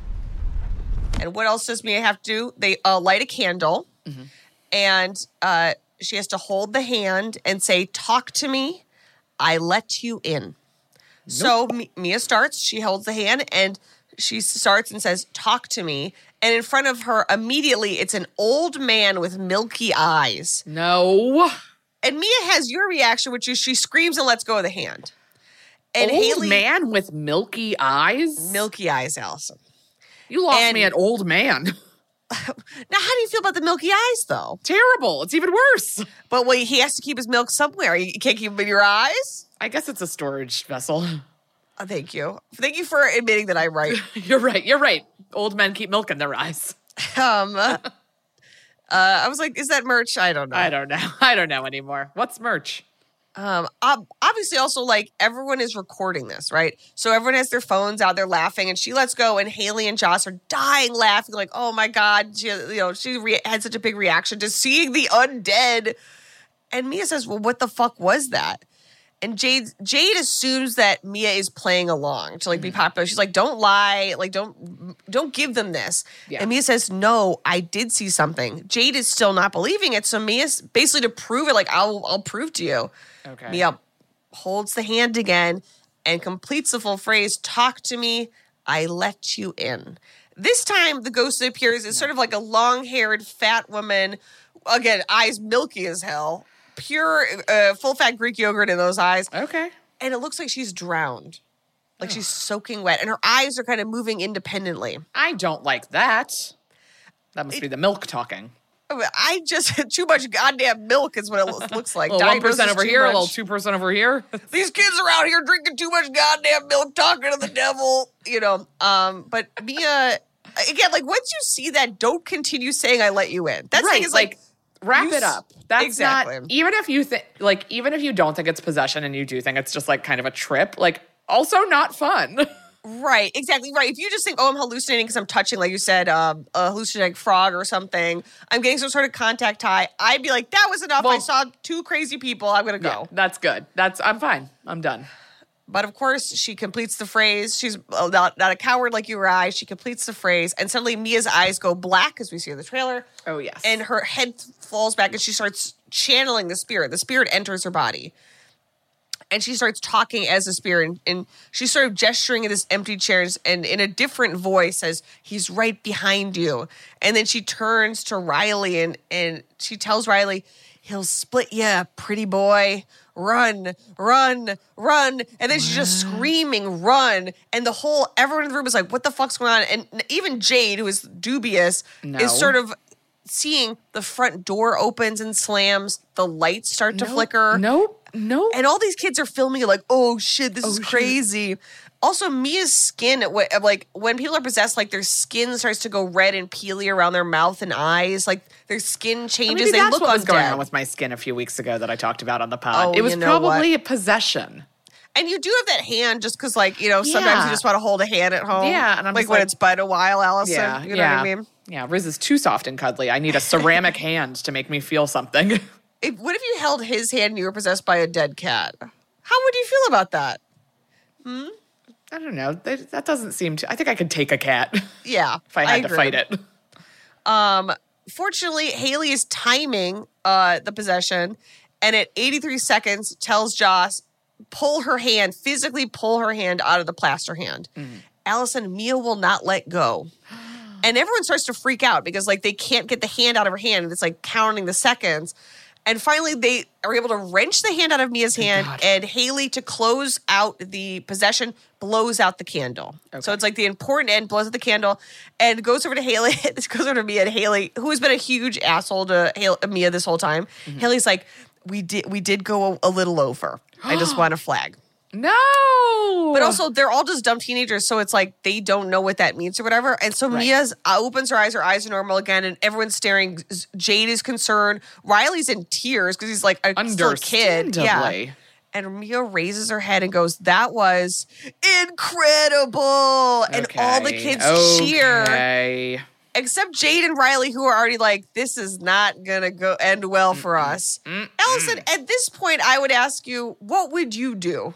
And what else does Mia have to do? They light a candle, and she has to hold the hand and say, talk to me, I let you in. Nope. So Mia starts, she holds the hand, and she starts and says, talk to me. And in front of her, immediately, it's an old man with milky eyes. No. And Mia has your reaction, which is she screams and lets go of the hand. And old man with milky eyes? Milky eyes, Allison. You lost me at old man. Now, how do you feel about the milky eyes, though? Terrible. It's even worse. But he has to keep his milk somewhere. You can't keep them in your eyes? I guess it's a storage vessel. Thank you. Thank you for admitting that I'm right. You're right. Old men keep milk in their eyes. I was like, is that merch? I don't know. I don't know anymore. What's merch? Obviously, also, like, everyone is recording this, right? So everyone has their phones out, they're laughing, and she lets go, and Haley and Joss are dying laughing, like, oh my God, she had such a big reaction to seeing the undead. And Mia says, well, what the fuck was that? And Jade assumes that Mia is playing along to like be popular. She's like, don't lie, like don't give them this. Yeah. And Mia says, no, I did see something. Jade is still not believing it. So Mia's basically to prove it, like, I'll prove to you. Okay. Mia holds the hand again and completes the full phrase, talk to me, I let you in. This time the ghost that appears is sort of like a long-haired fat woman, again, eyes milky as hell. Pure, full-fat Greek yogurt in those eyes. Okay. And it looks like she's drowned. Like she's soaking wet. And her eyes are kind of moving independently. I don't like that. That must be the milk talking. Too much goddamn milk is what it looks like. A little 1% over here, a little 2% over here. These kids are out here drinking too much goddamn milk, talking to the devil, But Mia, again, like, once you see that, don't continue saying I let you in. That's right. like Wrap it up. That's exactly. not, even if you think, like, even if you don't think it's possession and you do think it's just like kind of a trip, like, also not fun. Right, exactly right. If you just think, oh, I'm hallucinating because I'm touching, like you said, a hallucinating frog or something, I'm getting some sort of contact high, I'd be like, that was enough. Well, I saw two crazy people. I'm going to go. Yeah, that's good. I'm fine. I'm done. But of course, she completes the phrase. She's not a coward like you or I. She completes the phrase, and suddenly Mia's eyes go black, as we see in the trailer. Oh, yes. And her head falls back, and she starts channeling the spirit. The spirit enters her body. And she starts talking as a spirit, and she's sort of gesturing at this empty chair, and in a different voice says, he's right behind you. And then she turns to Riley, and she tells Riley, he'll split you, pretty boy. Run, run, run. And then she's just screaming, run. And everyone in the room is like, what the fuck's going on? And even Jade, who is dubious, is sort of seeing the front door opens and slams. The lights start to flicker. Nope. And all these kids are filming it like, oh shit, this is crazy. Also, Mia's skin, like when people are possessed, like their skin starts to go red and peely around their mouth and eyes. Like their skin changes. Maybe they that's look what was going undead. on with my skin a few weeks ago that I talked about on the pod. Oh, it was you know probably what? a possession. And you do have that hand just because, like, sometimes you just want to hold a hand at home. Yeah, and I'm like just when like- it's been a while, Allison. Yeah, You know what I mean? Yeah, Riz is too soft and cuddly. I need a ceramic hand to make me feel something. What if you held his hand and you were possessed by a dead cat? How would you feel about that? I don't know. That doesn't seem to... I think I could take a cat Yeah. if I had to agree. fight it. Fortunately, Haley is timing the possession, and at 83 seconds tells Joss, physically pull her hand out of the plaster hand. Allison, Mia will not let go. And everyone starts to freak out because, like, they can't get the hand out of her hand. And it's, like, counting the seconds. And finally, they are able to wrench the hand out of Mia's hand, and Haley, to close out the possession, blows out the candle. Okay. So it's like the important end, blows out the candle, and goes over to Haley. It goes over to Mia, and Haley, who has been a huge asshole to Mia this whole time. Haley's like, we did go a little over. I just want to flag. No! But also, they're all just dumb teenagers, so it's like they don't know what that means or whatever. And so Mia's opens her eyes are normal again, and everyone's staring. Jade is concerned. Riley's in tears because he's like still a kid. Yeah. And Mia raises her head and goes, that was incredible. And all the kids cheer. Except Jade and Riley, who are already like, this is not going to end well for us. Allison, at this point, I would ask you, what would you do?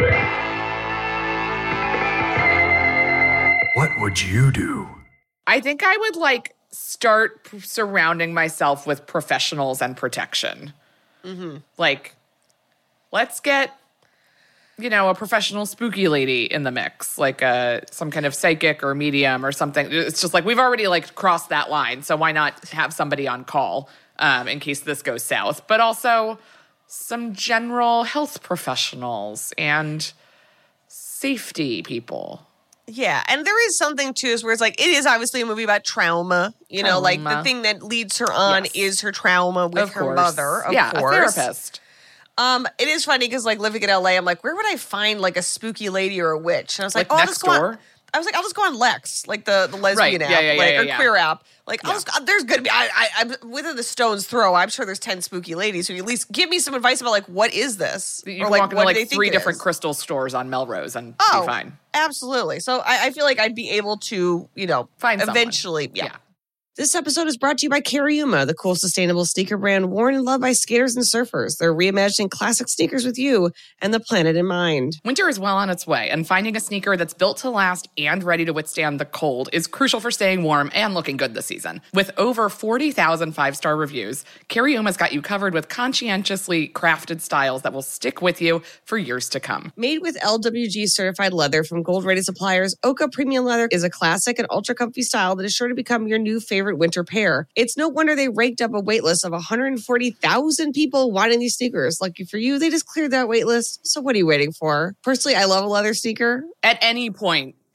What would you do? I think I would, start surrounding myself with professionals and protection. Like, let's get, a professional spooky lady in the mix, like some kind of psychic or medium or something. It's just like, we've already, crossed that line, so why not have somebody on call in case this goes south? But also some general health professionals and safety people. Yeah, and there is something too, is where it's like, it is obviously a movie about trauma. Like the thing that leads her on is her trauma with her mother, of course. A therapist. It is funny because, living in LA, I'm like, where would I find a spooky lady or a witch? And I was like, next door? I'll just go on Lex, like the lesbian app, or queer app. There's gonna be. I'm within the stone's throw. I'm sure there's 10 spooky ladies who at least give me some advice about what is this? You can walk into 3 different crystal stores on Melrose and be fine. Absolutely. So I feel like I'd be able to, Find eventually, someone. Yeah. This episode is brought to you by Cariuma, the cool sustainable sneaker brand worn and loved by skaters and surfers. They're reimagining classic sneakers with you and the planet in mind. Winter is well on its way, and finding a sneaker that's built to last and ready to withstand the cold is crucial for staying warm and looking good this season. With over 40,000 5-star reviews, Cariuma's got you covered with conscientiously crafted styles that will stick with you for years to come. Made with LWG certified leather from gold-rated suppliers, Oka Premium Leather is a classic and ultra-comfy style that is sure to become your new favorite winter pair. It's no wonder they raked up a wait list of 140,000 people wanting these sneakers. Lucky for you, they just cleared that wait list. So what are you waiting for? Personally, I love a leather sneaker. At any point,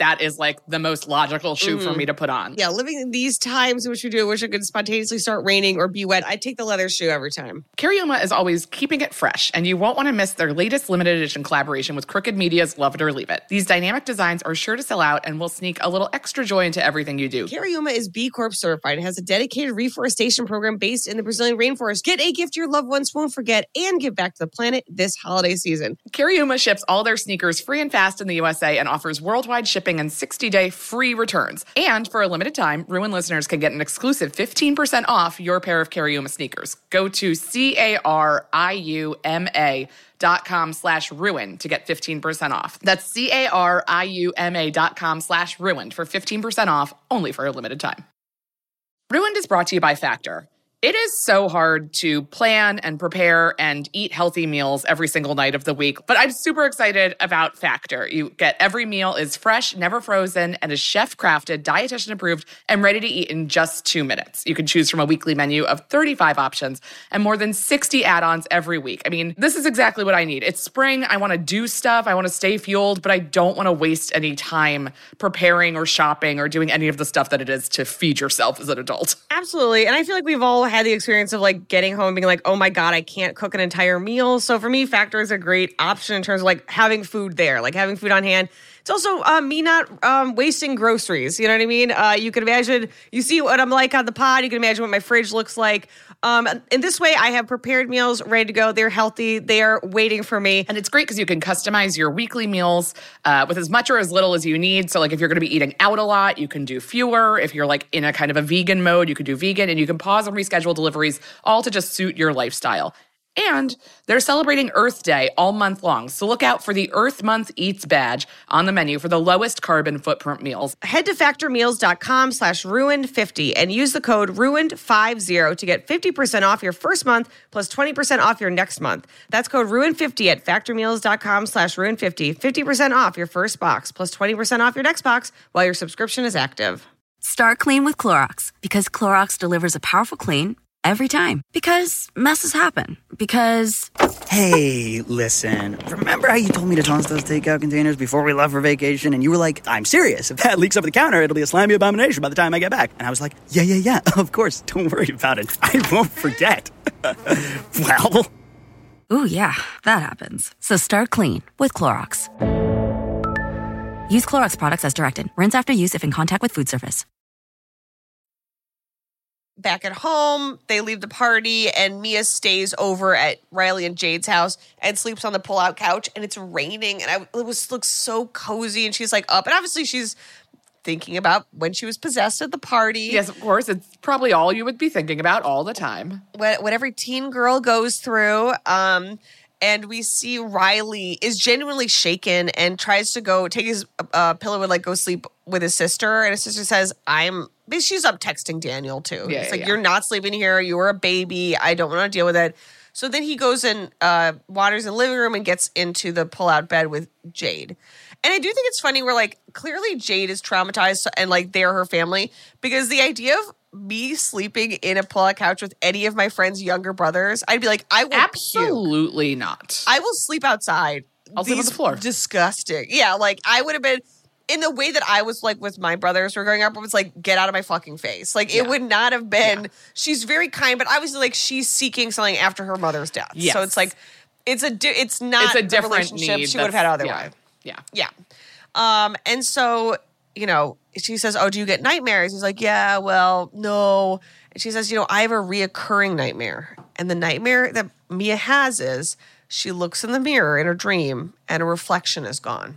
that is like the most logical shoe for me to put on. Yeah, living in these times in which we do, wish it could spontaneously start raining or be wet. I take the leather shoe every time. Cariuma is always keeping it fresh, and you won't want to miss their latest limited edition collaboration with Crooked Media's Love It or Leave It. These dynamic designs are sure to sell out and will sneak a little extra joy into everything you do. Cariuma is B Corp certified and has a dedicated reforestation program based in the Brazilian rainforest. Get a gift your loved ones won't forget and give back to the planet this holiday season. Cariuma ships all their sneakers free and fast in the USA and offers worldwide shipping and 60-day free returns. And for a limited time, Ruin listeners can get an exclusive 15% off your pair of Cariuma sneakers. Go to cariuma.com/ruin to get 15% off. That's cariuma.com/ruin for 15% off only for a limited time. Ruined is brought to you by Factor. It is so hard to plan and prepare and eat healthy meals every single night of the week, but I'm super excited about Factor. You get every meal is fresh, never frozen, and is chef-crafted, dietitian-approved, and ready to eat in just 2 minutes. You can choose from a weekly menu of 35 options and more than 60 add-ons every week. I mean, this is exactly what I need. It's spring. I want to do stuff. I want to stay fueled, but I don't want to waste any time preparing or shopping or doing any of the stuff that it is to feed yourself as an adult. Absolutely. And I feel like we've all had the experience of like getting home and being like, oh my God, I can't cook an entire meal. So for me, Factor is a great option in terms of like having food there, like having food on hand. It's also me not wasting groceries. You know what I mean? You can imagine, you see what I'm like on the pod. You can imagine what my fridge looks like. In this way, I have prepared meals ready to go. They're healthy. They are waiting for me. And it's great because you can customize your weekly meals with as much or as little as you need. So like if you're going to be eating out a lot, you can do fewer. If you're like in a kind of a vegan mode, you can do vegan, and you can pause and reschedule deliveries all to just suit your lifestyle. And they're celebrating Earth Day all month long. So look out for the Earth Month Eats badge on the menu for the lowest carbon footprint meals. Head to factormeals.com/ruined50 and use the code ruined50 to get 50% off your first month plus 20% off your next month. That's code ruined50 at factormeals.com/ruined50. 50% off your first box plus 20% off your next box while your subscription is active. Start clean with Clorox because Clorox delivers a powerful clean every time. Because messes happen. Because... Hey, listen. Remember how you told me to toss those takeout containers before we left for vacation? And you were like, I'm serious. If that leaks over the counter, it'll be a slimy abomination by the time I get back. And I was like, yeah, of course. Don't worry about it. I won't forget. Well... Ooh, yeah, that happens. So start clean with Clorox. Use Clorox products as directed. Rinse after use if in contact with food surface. Back at home, they leave the party, and Mia stays over at Riley and Jade's house and sleeps on the pull-out couch, and it's raining, and it looks so cozy, and she's like up, and obviously she's thinking about when she was possessed at the party. Yes, of course. It's probably all you would be thinking about all the time. What every teen girl goes through. And we see Riley is genuinely shaken and tries to go take his pillow and like go sleep with his sister. And his sister says, she's up texting Daniel too. Yeah, it's like, you're not sleeping here. You were a baby. I don't want to deal with it. So then he goes and wanders in the living room and gets into the pull-out bed with Jade. And I do think it's funny where like clearly Jade is traumatized and like they're her family, because the idea of me sleeping in a pull-out couch with any of my friends' younger brothers, I'd be like, I will absolutely puke. Not. I will sleep outside. I'll sleep on the floor. Disgusting. Yeah, like I would have been in the way that I was like with my brothers were growing up. It was like, get out of my fucking face. Like it would not have been. Yeah. She's very kind, but obviously like she's seeking something after her mother's death. Yes. So it's like it's not a different relationship need she would have had otherwise. Yeah. And so, you know, she says, oh, do you get nightmares? He's like, yeah, well, no. And she says, I have a reoccurring nightmare. And the nightmare that Mia has is she looks in the mirror in her dream and a reflection is gone.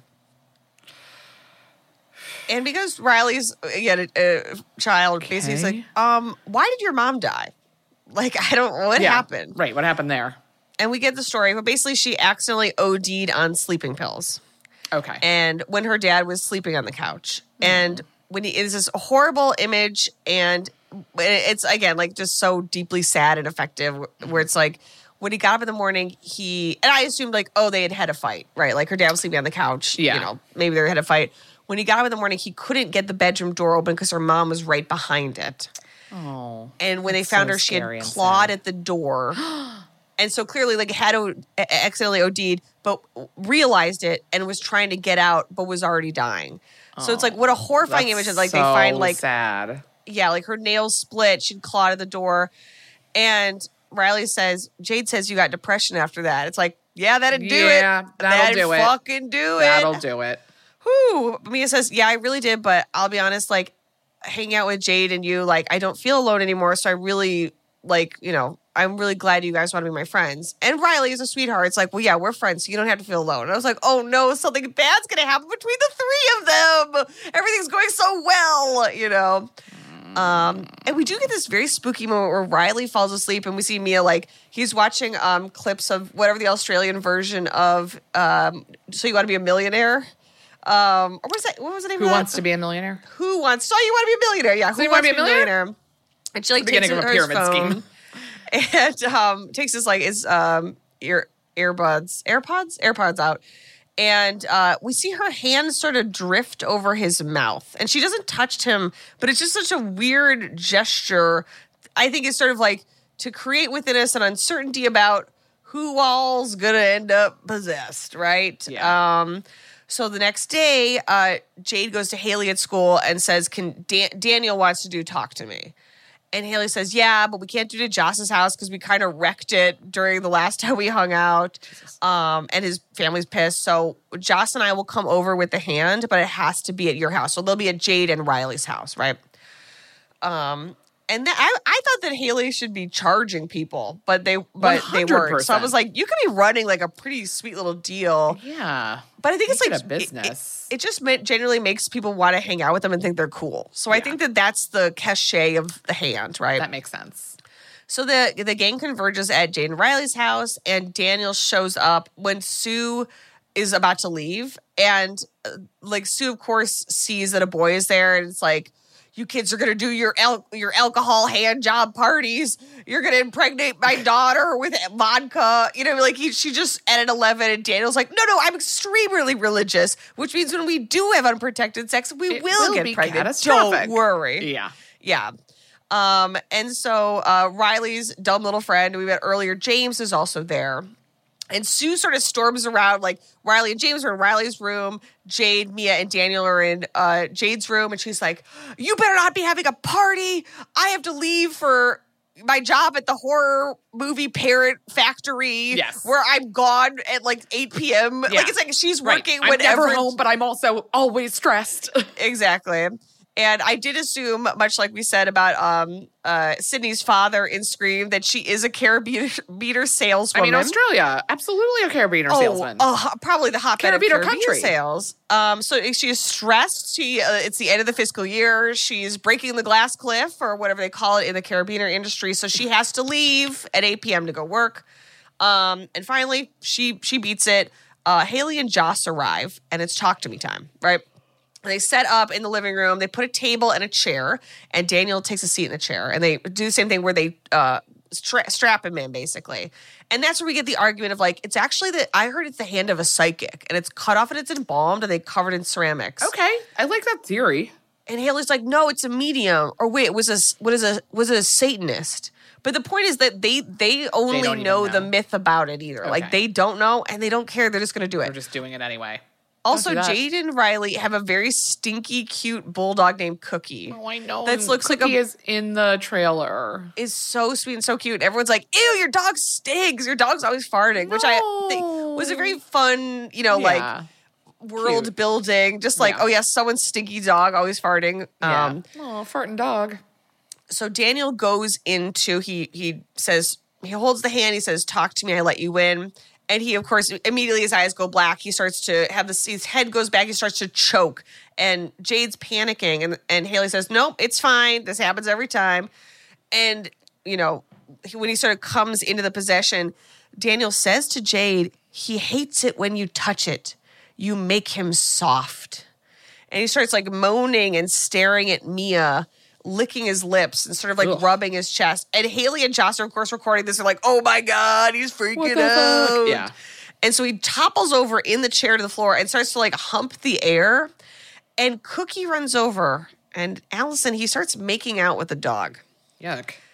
And because Riley's a child, basically is like, why did your mom die? Like, what happened? Right, what happened there? And we get the story, but basically she accidentally OD'd on sleeping pills. Okay. And when her dad was sleeping on the couch. And when it's this horrible image, and it's, again, like just so deeply sad and effective, where it's like, when he got up in the morning, and I assumed like, they had a fight, right? Like her dad was sleeping on the couch. Yeah. Maybe they had a fight. When he got up in the morning, he couldn't get the bedroom door open because her mom was right behind it. Oh. And when they found her, she had clawed at the door. And so clearly, like, had accidentally OD'd, but realized it and was trying to get out, but was already dying. So it's like, what a horrifying image is. Like, they find, like, sad. Yeah, like her nails split. She'd clawed at the door. And Riley says, Jade says you got depression after that. It's like, yeah, that'd do it. Yeah, that'll do it. Fucking do it. That'll do it. Whew. Mia says, yeah, I really did, but I'll be honest, like, hanging out with Jade and you, like, I don't feel alone anymore. So I really, like, you know, I'm really glad you guys want to be my friends. And Riley is a sweetheart. It's like, well, yeah, we're friends, so you don't have to feel alone. And I was like, oh no, something bad's going to happen between the three of them. Everything's going so well, you know. And we do get this very spooky moment where Riley falls asleep and we see Mia, like, he's watching clips of whatever the Australian version of So You Want to Be a Millionaire. Or what was the name of that? Who Wants to Be a Millionaire? So You Want to Be a Millionaire. Yeah, So You Want to Be a Millionaire? And she, like, The takes beginning of a her pyramid phone scheme. and takes his, like, his AirPods out. And we see her hand sort of drift over his mouth. And she doesn't touch him, but it's just such a weird gesture. I think it's sort of like to create within us an uncertainty about who all's going to end up possessed, right? Yeah. So the next day, Jade goes to Haley at school and says, Daniel wants to do Talk to Me. And Haley says, yeah, but we can't do it at Joss's house because we kind of wrecked it during the last time we hung out. And his family's pissed. So Joss and I will come over with the hand, but it has to be at your house. So they'll be at Jade and Riley's house, right? And I thought that Haley should be charging people, but they weren't. So I was like, you could be running like a pretty sweet little deal. Yeah. But I think it's like a business. It just generally makes people want to hang out with them and think they're cool. So I think that's the cachet of the hand, right? That makes sense. So the gang converges at Jade and Riley's house, and Daniel shows up when Sue is about to leave. And like Sue, of course, sees that a boy is there, and it's like, you kids are going to do your alcohol hand job parties. You're going to impregnate my daughter with vodka. You know, like she just at 11 and Daniel's like, no, I'm extremely religious, which means when we do have unprotected sex, we will get pregnant. Catastrophic. Don't worry. Yeah. Yeah. And so Riley's dumb little friend we met earlier, James, is also there. And Sue sort of storms around, like Riley and James are in Riley's room. Jade, Mia, and Daniel are in Jade's room. And she's like, you better not be having a party. I have to leave for my job at the horror movie parent factory. Yes. Where I'm gone at like 8 p.m. Yeah. Like, it's like she's working I'm whenever. never home, but I'm also always stressed. Exactly. And I did assume, much like we said about Sydney's father in Scream, that she is a carabiner saleswoman. I mean, Australia, absolutely a carabiner salesman. Probably the hotbed of Carabiner carabiner country. Sales. So she is stressed. It's the end of the fiscal year. She's breaking the glass cliff, or whatever they call it in the carabiner industry. So she has to leave at 8 p.m. to go work. And finally, she beats it. Haley and Joss arrive, and it's talk to me time, right? They set up in the living room. They put a table and a chair, and Daniel takes a seat in the chair. And they do the same thing where they strap him in, basically. And that's where we get the argument of, like, it's actually I heard it's the hand of a psychic, and it's cut off and it's embalmed, and they covered in ceramics. Okay, I like that theory. And Haley's like, no, it's a medium. Or wait, was it a Satanist? But the point is that they only know the myth about it either. Okay. Like, they don't know, and they don't care. They're just going to do it. They're just doing it anyway. Also, Jade and Riley have a very stinky, cute bulldog named Cookie. Oh, I know. That looks Cookie like is in the trailer. Is so sweet and so cute. Everyone's like, ew, your dog stinks. Your dog's always farting, which I think was a very fun, like world Cute. building. Just like, oh yeah, someone's stinky dog always farting. Yeah. Farting dog. So Daniel goes into, he says, he holds the hand. He says, talk to me. I let you in. And he, of course, immediately his eyes go black. He starts to have his head goes back. He starts to choke. And Jade's panicking. And Haley says, nope, it's fine. This happens every time. And, when he sort of comes into the possession, Daniel says to Jade, he hates it when you touch it. You make him soft. And he starts like moaning and staring at Mia, licking his lips and sort of like rubbing his chest. And Haley and Joss are, of course, recording this. They're like, oh my God, he's freaking out. Yeah. And so he topples over in the chair to the floor and starts to like hump the air. And Cookie runs over. And Allison, he starts making out with the dog. Yuck.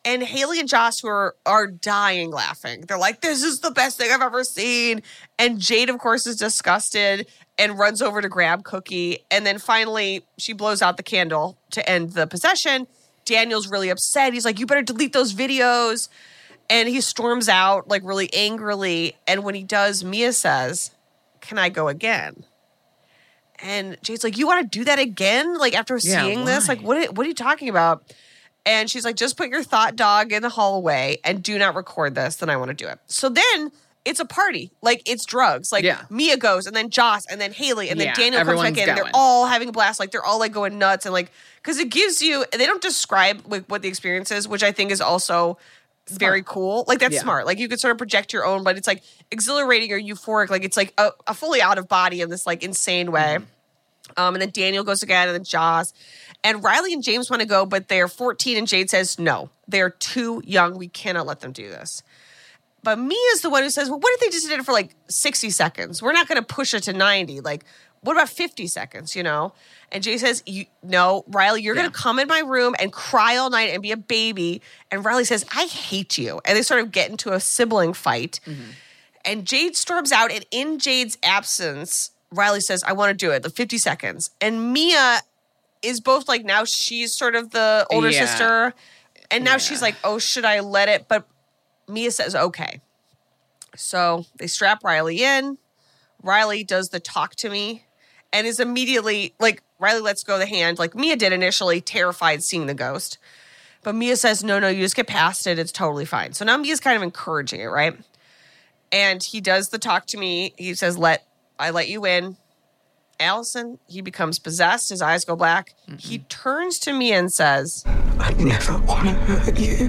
And Haley and Joss, who are dying laughing. They're like, this is the best thing I've ever seen. And Jade, of course, is disgusted and runs over to grab Cookie. And then finally, she blows out the candle to end the possession. Daniel's really upset. He's like, you better delete those videos. And he storms out, like, really angrily. And when he does, Mia says, can I go again? And Jade's like, you want to do that again? Like, after seeing this? Like, what are you talking about? And she's like, just put your thought dog in the hallway and do not record this. Then I want to do it. So then it's a party. Like, it's drugs. Like, Mia goes, and then Joss, and then Haley, and then Daniel comes back in. And they're all having a blast. Like, they're all, like, going nuts. And, like, because it gives you, they don't describe, like, what the experience is, which I think is also very cool. Like, that's smart. Like, you could sort of project your own, but it's, like, exhilarating or euphoric. Like, it's, like, a fully out of body in this, like, insane way. And then Daniel goes again, and then Joss. And Riley and James want to go, but they're 14, and Jade says, no, they're too young. We cannot let them do this. But Mia's the one who says, well, what if they just did it for, like, 60 seconds? We're not going to push it to 90. Like, what about 50 seconds, you know? And Jade says, no, Riley, you're going to come in my room and cry all night and be a baby. And Riley says, I hate you. And they sort of get into a sibling fight. And Jade storms out, and in Jade's absence, Riley says, I want to do it, the 50 seconds. And Mia is both like, now she's sort of the older sister. And now she's like, oh, should I let it? But Mia says, okay. So they strap Riley in. Riley does the talk to me and is immediately like, Riley lets go of the hand like Mia did initially, terrified seeing the ghost. But Mia says, no, you just get past it. It's totally fine. So now Mia's kind of encouraging it, right? And he does the talk to me. He says, I let you in. Allison, he becomes possessed. His eyes go black. He turns to me and says, I never want to hurt you.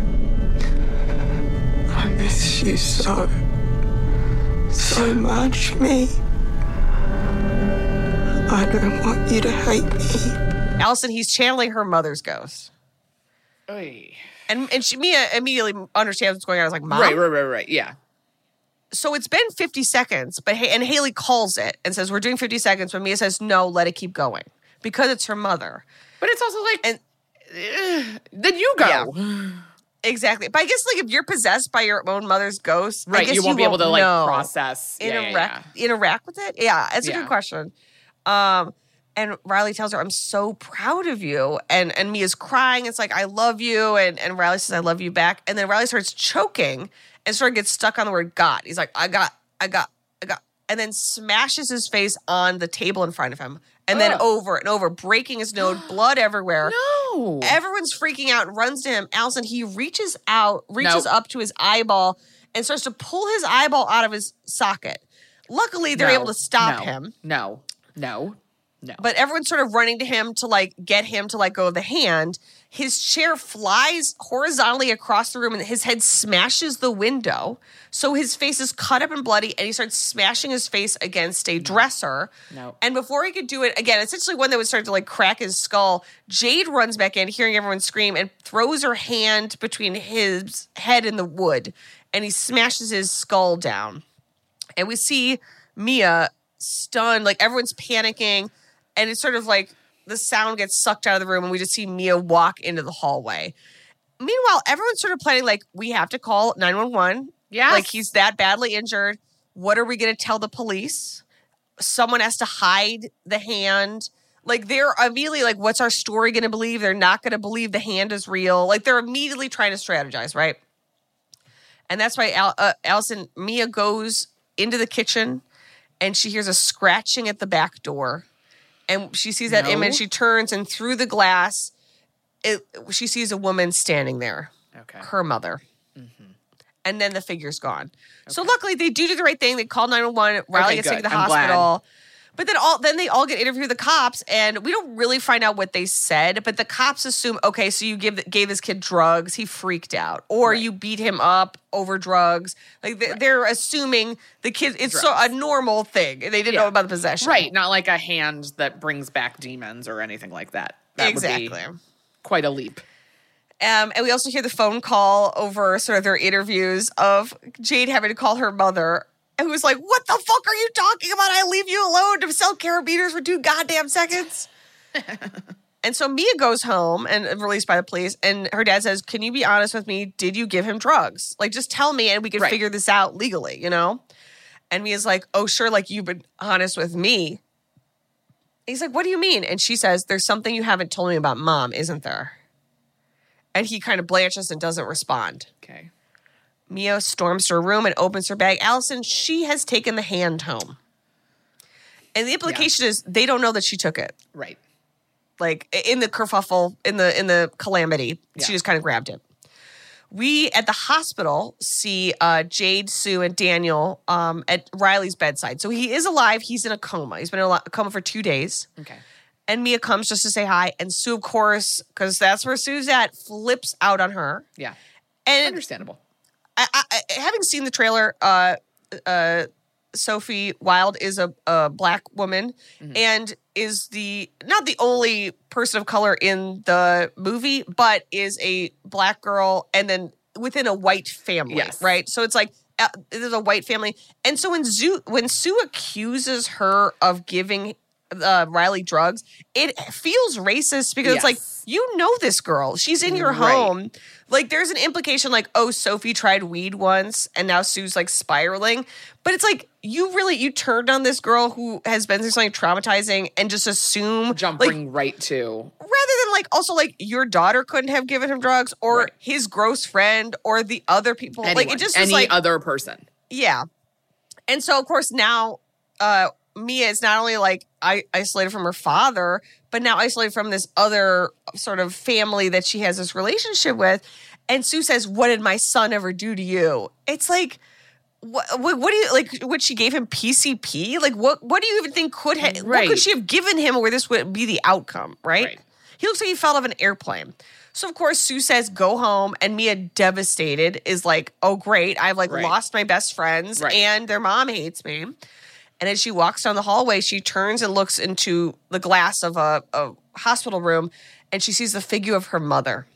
I miss you so much, me. I don't want you to hate me. Allison, he's channeling her mother's ghost. Oy. And Mia immediately understands what's going on. I was like, Mom? Right, yeah. So it's been 50 seconds, and Haley calls it and says, we're doing 50 seconds, but Mia says, no, let it keep going. Because it's her mother. But it's also like, then you go. Yeah, exactly. But I guess, like, if you're possessed by your own mother's ghost, right, I guess you won't be able to, like, process. Interact with it? Yeah, it's a good question. And Riley tells her, I'm so proud of you. And Mia's crying. It's like, I love you. And Riley says, I love you back. And then Riley starts choking and sort of gets stuck on the word God. He's like, I got. And then smashes his face on the table in front of him. And then over and over, breaking his nose, blood everywhere. No. Everyone's freaking out and runs to him. Allison, he reaches up to his eyeball and starts to pull his eyeball out of his socket. Luckily, they're able to stop him. No. But everyone's sort of running to him to, like, get him to let go of the hand. His chair flies horizontally across the room and his head smashes the window. So his face is cut up and bloody and he starts smashing his face against a dresser. No. And before he could do it, again, essentially one that would start to, like, crack his skull, Jade runs back in, hearing everyone scream, and throws her hand between his head and the wood. And he smashes his skull down. And we see Mia stunned, like, everyone's panicking. And it's sort of like the sound gets sucked out of the room and we just see Mia walk into the hallway. Meanwhile, everyone's sort of planning, like, we have to call 911. Yes. Like, he's that badly injured. What are we going to tell the police? Someone has to hide the hand. Like, they're immediately like, what's our story going to believe? They're not going to believe the hand is real. Like, they're immediately trying to strategize, right? And that's why Mia goes into the kitchen and she hears a scratching at the back door. And she sees that image. She turns, and through the glass, she sees a woman standing there. Okay. Her mother. And then the figure's gone. Okay. So luckily, they do the right thing. They call 911. Riley gets taken to the hospital. But then they all get interviewed with the cops, and we don't really find out what they said. But the cops assume, okay, so you gave this kid drugs. He freaked out. Or you beat him up over drugs. Like, they're assuming the kid, it's so a normal thing. They didn't know about the possession. Right, not like a hand that brings back demons or anything like that. That would be quite a leap. And we also hear the phone call over sort of their interviews of Jade having to call her mother, who was like, what the fuck are you talking about? I leave you alone to sell carabiners for 2 goddamn seconds. And so Mia goes home and released by the police. And her dad says, can you be honest with me? Did you give him drugs? Like, just tell me and we can figure this out legally, you know? And Mia's like, oh, sure. Like, you've been honest with me. He's like, what do you mean? And she says, there's something you haven't told me about Mom, isn't there? And he kind of blanches and doesn't respond. Okay. Mia storms to her room and opens her bag. Allison, she has taken the hand home. And the implication is they don't know that she took it. Right. Like in the kerfuffle, in the calamity, she just kind of grabbed it. We at the hospital see Jade, Sue, and Daniel at Riley's bedside. So he is alive. He's in a coma. He's been in a coma for 2 days. Okay. And Mia comes just to say hi. And Sue, of course, because that's where Sue's at, flips out on her. Yeah. And understandable. I having seen the trailer, Sophie Wilde is a black woman and is not the only person of color in the movie, but is a black girl and then within a white family, right? So it's like there's a white family. And so when Sue accuses her of giving Riley drugs, it feels racist because it's like, you know this girl. She's in your home. Like, there's an implication like, oh, Sophie tried weed once and now Sue's like spiraling. But it's like, you turned on this girl who has been through something traumatizing and just assume. Jumping right to. Rather than like, also like, your daughter couldn't have given him drugs or his gross friend or the other people. Anyone, like, it just any was like. other person. Yeah. And so, of course, now Mia is not only like isolated from her father, but now isolated from this other sort of family that she has this relationship with. And Sue says, what did my son ever do to you? It's like, what do you, like, what, she gave him PCP? Like, what do you even think what could she have given him where this would be the outcome, right? He looks like he fell out of an airplane. So, of course, Sue says, go home. And Mia, devastated, is like, oh, great. I've like lost my best friends and their mom hates me. And as she walks down the hallway, she turns and looks into the glass of a hospital room, and she sees the figure of her mother.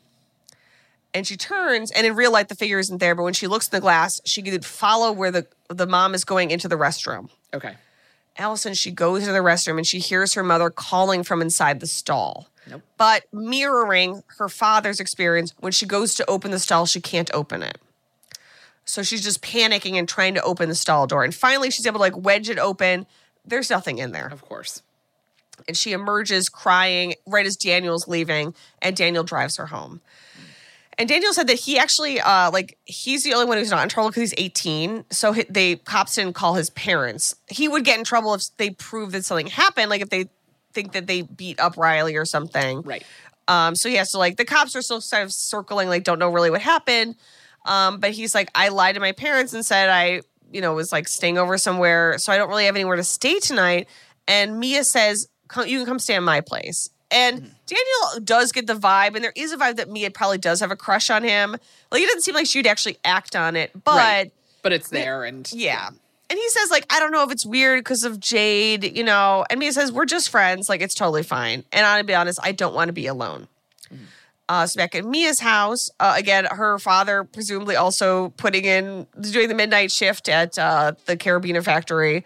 And she turns, and in real life, the figure isn't there. But when she looks in the glass, she could follow where the mom is going into the restroom. Okay. Allison, she goes to the restroom, and she hears her mother calling from inside the stall. Nope. But mirroring her father's experience, when she goes to open the stall, she can't open it. So she's just panicking and trying to open the stall door. And finally, she's able to like wedge it open. There's nothing in there. Of course. And she emerges crying right as Daniel's leaving, and Daniel drives her home. And Daniel said that he actually, he's the only one who's not in trouble because he's 18. So cops didn't call his parents. He would get in trouble if they prove that something happened, like if they think that they beat up Riley or something. Right. So he has to the cops are still sort of circling, like, don't know really what happened. But he's like, I lied to my parents and said I, was like staying over somewhere. So I don't really have anywhere to stay tonight. And Mia says, you can come stay in my place. And Daniel does get the vibe. And there is a vibe that Mia probably does have a crush on him. Like, it doesn't seem like she'd actually act on it. But But it's there. And yeah. And he says, like, I don't know if it's weird because of Jade, And Mia says, we're just friends. Like, it's totally fine. And I'll be honest, I don't want to be alone. So back at Mia's house, again, her father presumably also doing the midnight shift at the Carabiner factory.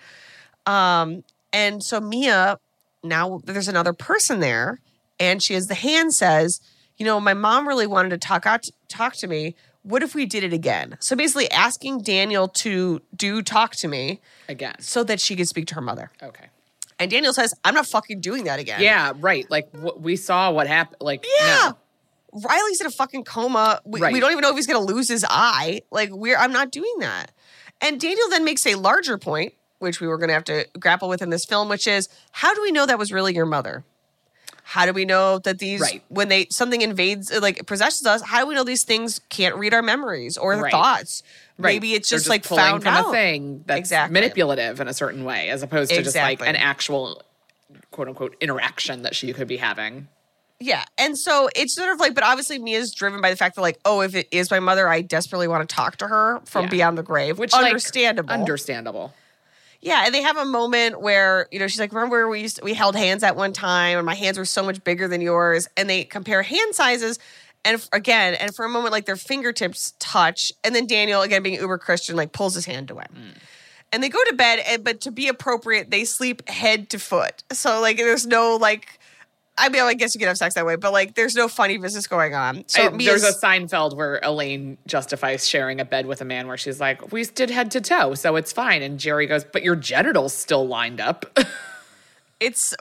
And so Mia, now there's another person there, and she has the hand says, my mom really wanted to talk to me. What if we did it again? So basically asking Daniel to talk to me. Again. So that she could speak to her mother. Okay. And Daniel says, I'm not fucking doing that again. Yeah, right. Like, we saw what happened. Like, yeah. No. Riley's in a fucking coma. We don't even know if he's going to lose his eye. Like, I'm not doing that. And Daniel then makes a larger point, which we were going to have to grapple with in this film, which is, how do we know that was really your mother? How do we know that when something invades, like possesses us, how do we know these things can't read our memories or the thoughts? Right. Maybe it's just like pulling found from out. a thing that's manipulative in a certain way, as opposed to just like an actual quote unquote interaction that she could be having. Yeah. And so it's sort of like, but obviously Mia's driven by the fact that like, oh, if it is my mother, I desperately want to talk to her from beyond the grave, which understandable. Understandable. Yeah, and they have a moment where, she's like, remember we held hands at one time and my hands were so much bigger than yours, and they compare hand sizes, and for a moment, like, their fingertips touch, and then Daniel, again being uber Christian, like, pulls his hand away. And they go to bed, but to be appropriate, they sleep head to foot. So, like, there's no, like, I mean, I guess you can have sex that way, but like, there's no funny business going on. So there's a Seinfeld where Elaine justifies sharing a bed with a man where she's like, we did head to toe, so it's fine. And Jerry goes, but your genitals still lined up. It's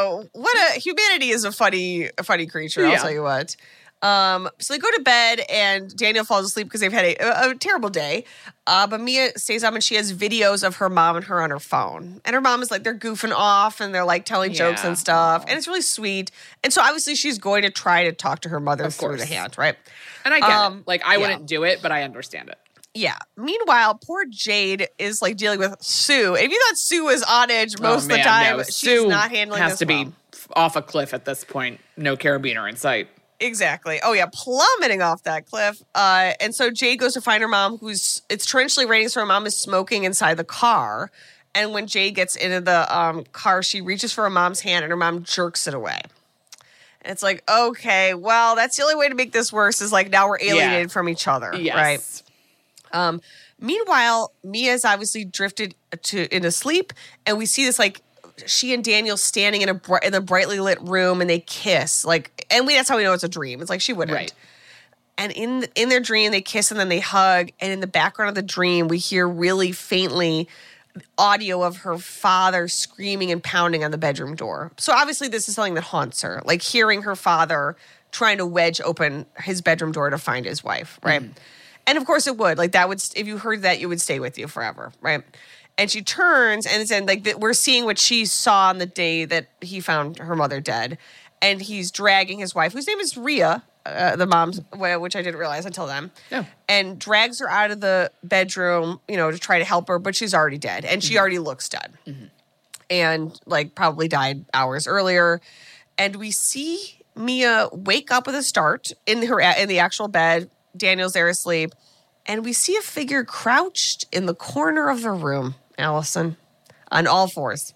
humanity is a funny creature. I'll tell you what. So they go to bed and Daniel falls asleep because they've had a terrible day. But Mia stays up and she has videos of her mom and her on her phone. And her mom is like, they're goofing off and they're like telling jokes and stuff. And it's really sweet. And so obviously she's going to try to talk to her mother through the hand, right? And I get it. Like, I wouldn't do it, but I understand it. Yeah. Meanwhile, poor Jade is like dealing with Sue. And if you thought Sue was on edge most of the time, she's Sue not handling this has to be off a cliff at this point. No carabiner in sight. Exactly. Oh, yeah. Plummeting off that cliff. And so Jade goes to find her mom, it's torrentially raining, so her mom is smoking inside the car. And when Jade gets into the car, she reaches for her mom's hand and her mom jerks it away. And it's like, okay, well, that's the only way to make this worse is like now we're alienated from each other. Yes. Right? Meanwhile, Mia's obviously drifted into sleep. And we see this like, she and Daniel standing in the brightly lit room and they kiss. That's how we know it's a dream. It's like she wouldn't. Right. And in their dream, they kiss and then they hug. And in the background of the dream, we hear really faintly audio of her father screaming and pounding on the bedroom door. So obviously this is something that haunts her. Like hearing her father trying to wedge open his bedroom door to find his wife. Right. Mm-hmm. And of course it would. Like that would, if you heard that, it would stay with you forever. Right. And she turns and it's we're seeing what she saw on the day that he found her mother dead. And he's dragging his wife, whose name is Rhea, the mom's, which I didn't realize until then, and drags her out of the bedroom, to try to help her, but she's already dead. And she already looks dead. Mm-hmm. And probably died hours earlier. And we see Mia wake up with a start in the actual bed. Daniel's there asleep. And we see a figure crouched in the corner of the room, Allison, on all fours.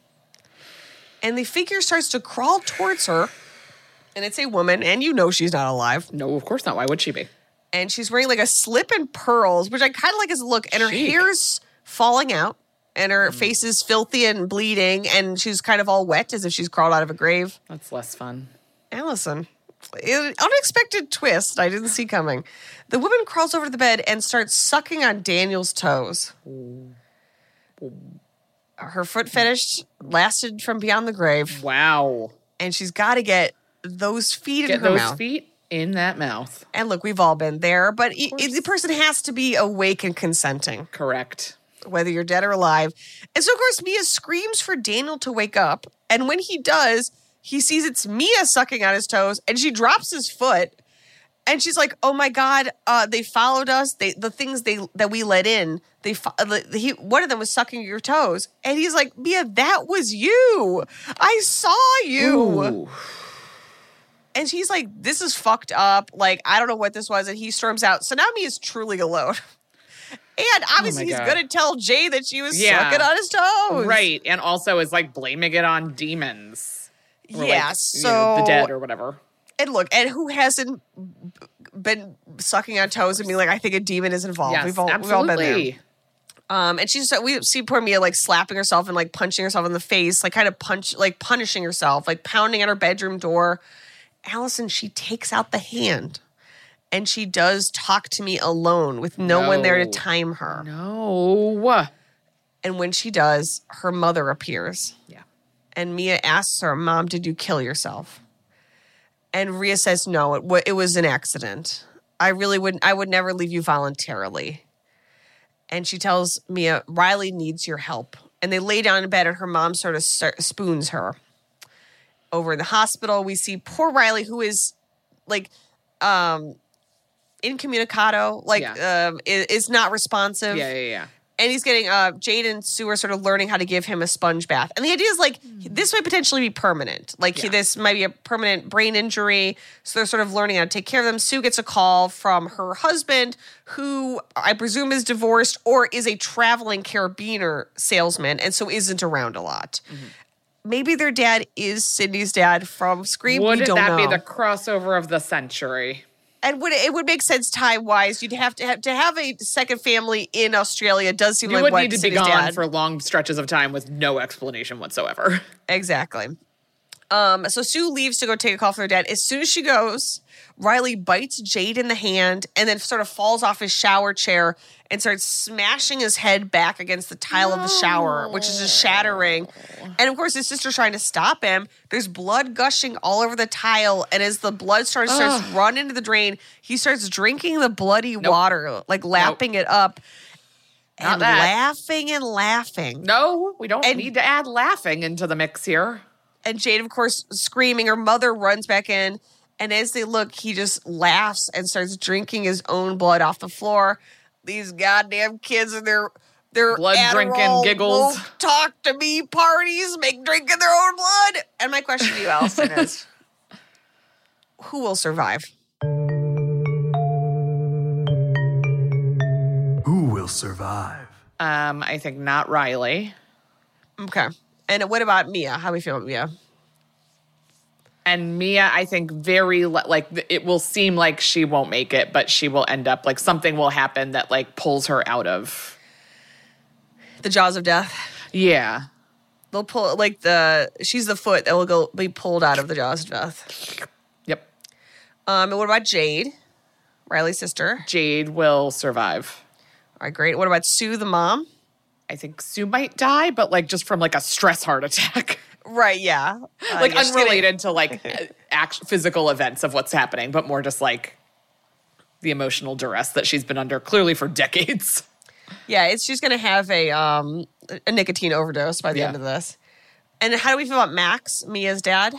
And the figure starts to crawl towards her. And it's a woman, and she's not alive. No, of course not. Why would she be? And she's wearing like a slip and pearls, which I kind of like as a look. And her hair's falling out, and her face is filthy and bleeding, and she's kind of all wet as if she's crawled out of a grave. That's less fun. Allison, unexpected twist I didn't see coming. The woman crawls over to the bed and starts sucking on Daniel's toes. Her foot fetish lasted from beyond the grave. Wow. And she's got to get those feet in her mouth. Get those feet in that mouth. And look, we've all been there, but the person has to be awake and consenting. Correct. Whether you're dead or alive. And so, of course, Mia screams for Daniel to wake up. And when he does, he sees it's Mia sucking on his toes, and she drops his foot. And she's like, oh, my God, they followed us. The things that we let in, one of them was sucking your toes. And he's like, Mia, that was you. I saw you. Ooh. And she's like, this is fucked up. Like, I don't know what this was. And he storms out. So now Mia's truly alone. And obviously he's going to tell Jay that she was sucking on his toes. Right. And also is like blaming it on demons. Or so the dead or whatever. And look, and who hasn't been sucking on toes and being like, I think a demon is involved. Yes, we've all been there. And we see poor Mia like slapping herself and like punching herself in the face, like kind of punishing herself, like pounding on her bedroom door. Allison, she takes out the hand and she does talk to me alone with no one there to time her. No. And when she does, her mother appears. Yeah. And Mia asks her, Mom, did you kill yourself? And Rhea says, no, it was an accident. I would never leave you voluntarily. And she tells Mia, Riley needs your help. And they lay down in bed and her mom sort of spoons her. Over in the hospital, we see poor Riley, who is like incommunicado, is not responsive. Yeah. And he's getting, Jade and Sue are sort of learning how to give him a sponge bath. And the idea is this might potentially be permanent. This might be a permanent brain injury. So they're sort of learning how to take care of them. Sue gets a call from her husband, who I presume is divorced or is a traveling carabiner salesman and so isn't around a lot. Mm-hmm. Maybe their dad is Sydney's dad from Scream. Wouldn't that be the crossover of the century? And it would make sense time-wise. You'd have to have a second family in Australia. It does seem you like would need to be gone for long stretches of time with no explanation whatsoever. Exactly. So Sue leaves to go take a call from her dad. As soon as she goes, Riley bites Jade in the hand and then sort of falls off his shower chair and starts smashing his head back against the tile of the shower, which is just shattering. And of course, his sister's trying to stop him. There's blood gushing all over the tile. And as the blood starts run into the drain, he starts drinking the bloody water, like lapping it up. And laughing and laughing. No, we don't need to add laughing into the mix here. And Jade, of course, screaming. Her mother runs back in. And as they look, he just laughs and starts drinking his own blood off the floor. These goddamn kids and their blood Adderall drinking giggles. Won't talk to me parties make drinking their own blood. And my question to you, Allison, is who will survive? Who will survive? I think not Riley. Okay. And what about Mia? How do we feel about Mia? And Mia, I think it will seem like she won't make it, but she will end up, something will happen that, pulls her out of the jaws of death. Yeah. They'll pull, she's the foot that will be pulled out of the jaws of death. Yep. And what about Jade? Riley's sister. Jade will survive. All right, great. What about Sue, the mom? I think Sue might die, but, just from, a stress heart attack. Right, yeah. Unrelated to, physical events of what's happening, but more just, the emotional duress that she's been under, clearly for decades. Yeah, she's going to have a nicotine overdose by the end of this. And how do we feel about Max, Mia's dad?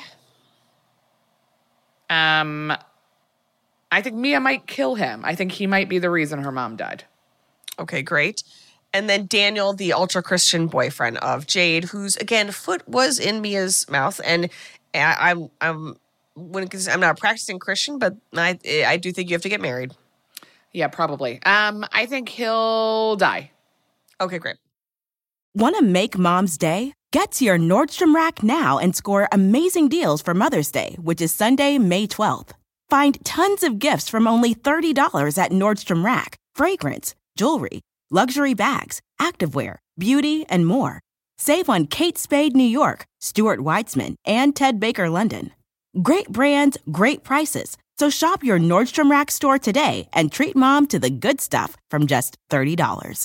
I think Mia might kill him. I think he might be the reason her mom died. Okay, great. And then Daniel, the ultra-Christian boyfriend of Jade, whose, again, foot was in Mia's mouth. And I'm not a practicing Christian, but I do think you have to get married. Yeah, probably. I think he'll die. Okay, great. Want to make Mom's Day? Get to your Nordstrom Rack now and score amazing deals for Mother's Day, which is Sunday, May 12th. Find tons of gifts from only $30 at Nordstrom Rack. Fragrance, jewelry, luxury bags, activewear, beauty, and more. Save on Kate Spade New York, Stuart Weitzman, and Ted Baker London. Great brands, great prices. So shop your Nordstrom Rack store today and treat Mom to the good stuff from just $30.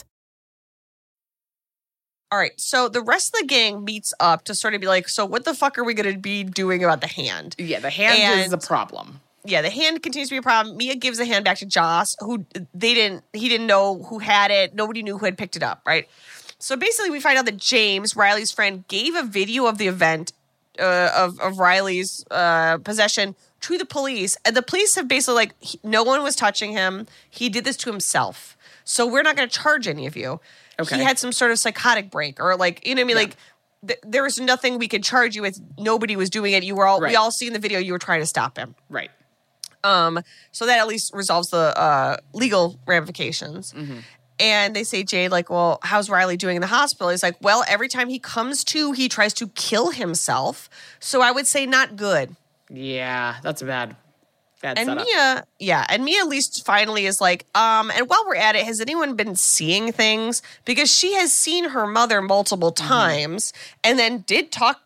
All right, so the rest of the gang meets up to sort of be like, so what the fuck are we going to be doing about the hand? Yeah, the hand is a problem. Yeah, the hand continues to be a problem. Mia gives the hand back to Joss, who he didn't know who had it. Nobody knew who had picked it up, right? So basically we find out that James, Riley's friend, gave a video of the event of Riley's possession to the police. And the police have basically no one was touching him. He did this to himself. So we're not going to charge any of you. Okay. He had some sort of psychotic break or you know what I mean? Yeah. There was nothing we could charge you with. Nobody was doing it. You were all, we all see in the video you were trying to stop him. Right. So that at least resolves the legal ramifications. Mm-hmm. And they say, Jade, well, how's Riley doing in the hospital? He's like, well, every time he comes to, he tries to kill himself. So I would say not good. Yeah, that's a bad and setup. Mia at least finally is like, and while we're at it, has anyone been seeing things? Because she has seen her mother multiple times and then did talk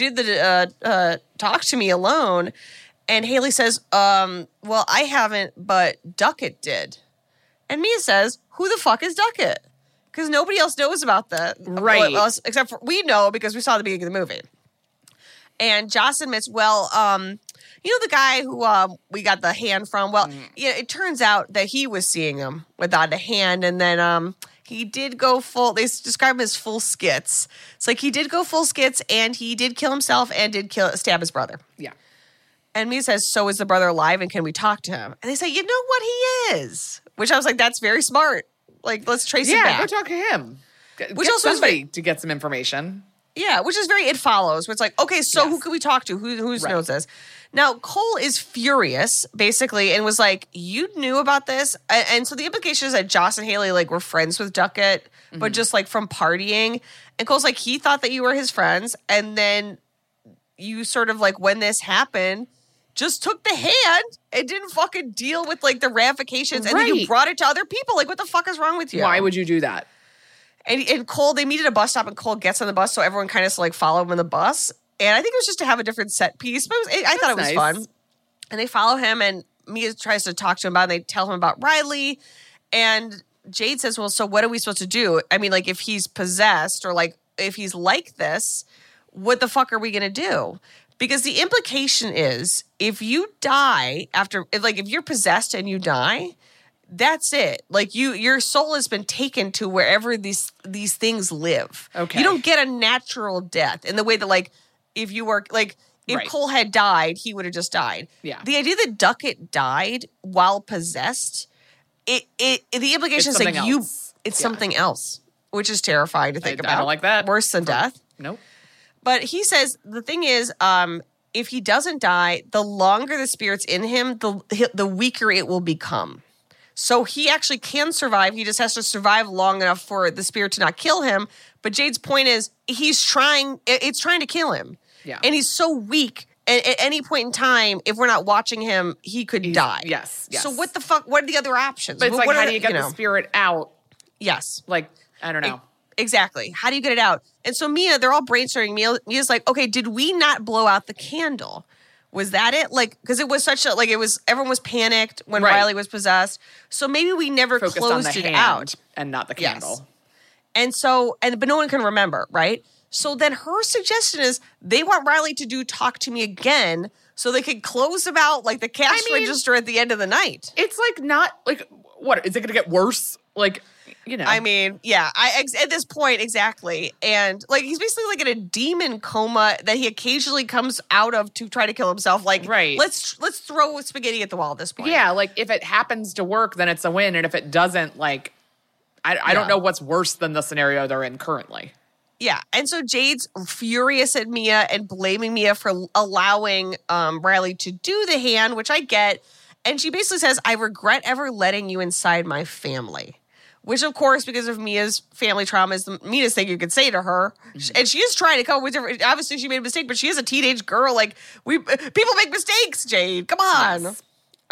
to me alone. And Haley says, well, I haven't, but Duckett did. And Mia says, who the fuck is Duckett? Because nobody else knows about that. Right. Except for we know because we saw the beginning of the movie. And Joss admits, well, the guy who we got the hand from, it turns out that he was seeing him without a hand. And then he did go full, they describe him as full skits. It's he did go full skits and he did kill himself and did stab his brother. Yeah. And Mia says, so is the brother alive and can we talk to him? And they say, you know what, he is. Which I was like, that's very smart. Let's trace him back. Yeah, go talk to him. Which also somebody to get some information. Yeah, which is very It Follows. Where it's okay, so who can we talk to? Who knows this? Now, Cole is furious, basically, and was like, you knew about this? And so the implication is that Joss and Haley, were friends with Duckett, but just, from partying. And Cole's like, he thought that you were his friends, and then you sort of, when this happened, just took the hand and didn't fucking deal with, the ramifications, and then you brought it to other people. What the fuck is wrong with you? Why would you do that? And Cole, they meet at a bus stop, and Cole gets on the bus, so everyone kind of follow him in the bus. And I think it was just to have a different set piece, but I thought it was fun. And they follow him, and Mia tries to talk to him about it, and they tell him about Riley. And Jade says, well, so what are we supposed to do? I mean, like, if he's possessed or, like, if he's like this, what the fuck are we going to do? Because the implication is if you die if you're possessed and you die, that's it. Like, your soul has been taken to wherever these things live. Okay. You don't get a natural death in the way that, like, if you were, like, if Cole had died, he would have just died. Yeah. The idea that Duckett died while possessed, the implication is like it's something else, which is terrifying to think about. I don't like that. Worse than death. Nope. But he says the thing is, if he doesn't die, the longer the spirit's in him, the weaker it will become. So he actually can survive. He just has to survive long enough for the spirit to not kill him. But Jade's point is it's trying to kill him. Yeah. And he's so weak. At any point in time, if we're not watching him, he could die. Yes. So what the fuck? What are the other options? But it's what like, how do you get the spirit out? Yes. Like, I don't know. Exactly. How do you get it out? And so they're all brainstorming. Mia's like, okay, did we not blow out the candle? Was that it? Like, because it was everyone was panicked when Riley was possessed. So maybe we never closed it out. And not the candle. Yes. And so, but no one can remember, right? So then her suggestion is they want Riley to talk to me again so they can close about like the cash register at the end of the night. It's like not like, what, is it going to get worse? Like, you know. I mean, yeah, at this point, exactly. And like, he's basically like in a demon coma that he occasionally comes out of to try to kill himself. Like, let's throw spaghetti at the wall at this point. Yeah, like if it happens to work, then it's a win. And if it doesn't, like, I don't know what's worse than the scenario they're in currently. Yeah, and so Jade's furious at Mia and blaming Mia for allowing Riley to do the hand, which I get. And she basically says, I regret ever letting you inside my family. Which, of course, because of Mia's family trauma, is the meanest thing you could say to her. And she is trying to come up with different... Obviously, she made a mistake, but she is a teenage girl. Like, people make mistakes, Jade. Come on. Yes.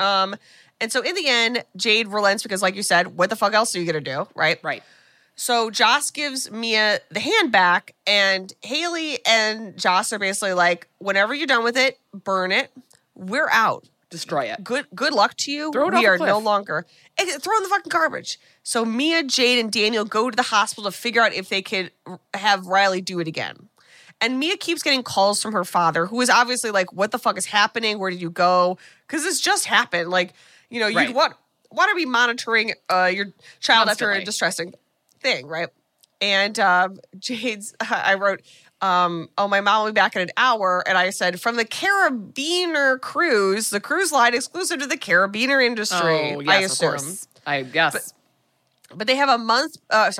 And so, in the end, Jade relents because, like you said, what the fuck else are you going to do, right? Right. So Joss gives Mia the hand back, and Haley and Joss are basically like, whenever you're done with it, burn it. We're out. Destroy it. Good luck to you. Throw it off we a are cliff. no longer. Throw in the fucking garbage. So Mia, Jade, and Daniel go to the hospital to figure out if they could have Riley do it again. And Mia keeps getting calls from her father, who is obviously like, what the fuck is happening? Where did you go? Because this just happened. Like, you know, you'd want to be monitoring your child after a distressing thing, right? And Jade's, I wrote, my mom will be back in an hour. And I said, from the Carabiner cruise, the cruise line exclusive to the Carabiner industry, yes, I assume. Of course. I guess. But they have a month of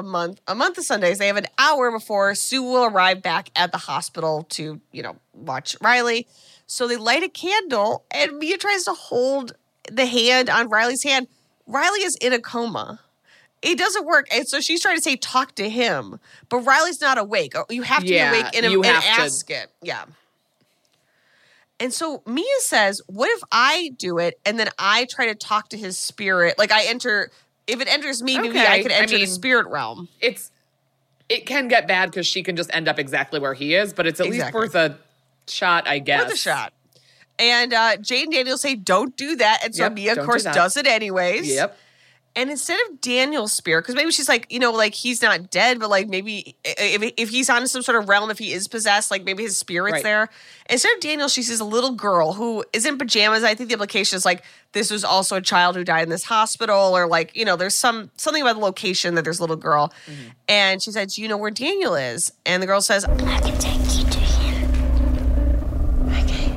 Sundays. They have an hour before Sue will arrive back at the hospital to, watch Riley. So they light a candle, and Mia tries to hold the hand on Riley's hand. Riley is in a coma. It doesn't work. And so she's trying to say, talk to him. But Riley's not awake. You have to be awake and ask it. Yeah. And so Mia says, what if I do it and then I try to talk to his spirit? Like if it enters me, maybe I could enter the spirit realm. It can get bad because she can just end up exactly where he is, but it's at least worth a shot, I guess. Worth a shot. And Jade and Daniel say, don't do that. And so Mia, of course, does it anyways. Yep. And instead of Daniel's spirit, because maybe she's like, like he's not dead, but like maybe if he's on some sort of realm, if he is possessed, like maybe his spirit's there. Instead of Daniel, she sees a little girl who is in pajamas. I think the implication is like this was also a child who died in this hospital, or like, there's something about the location that there's a little girl. Mm-hmm. And she said, do you know where Daniel is? And the girl says, I can take you to him. Okay.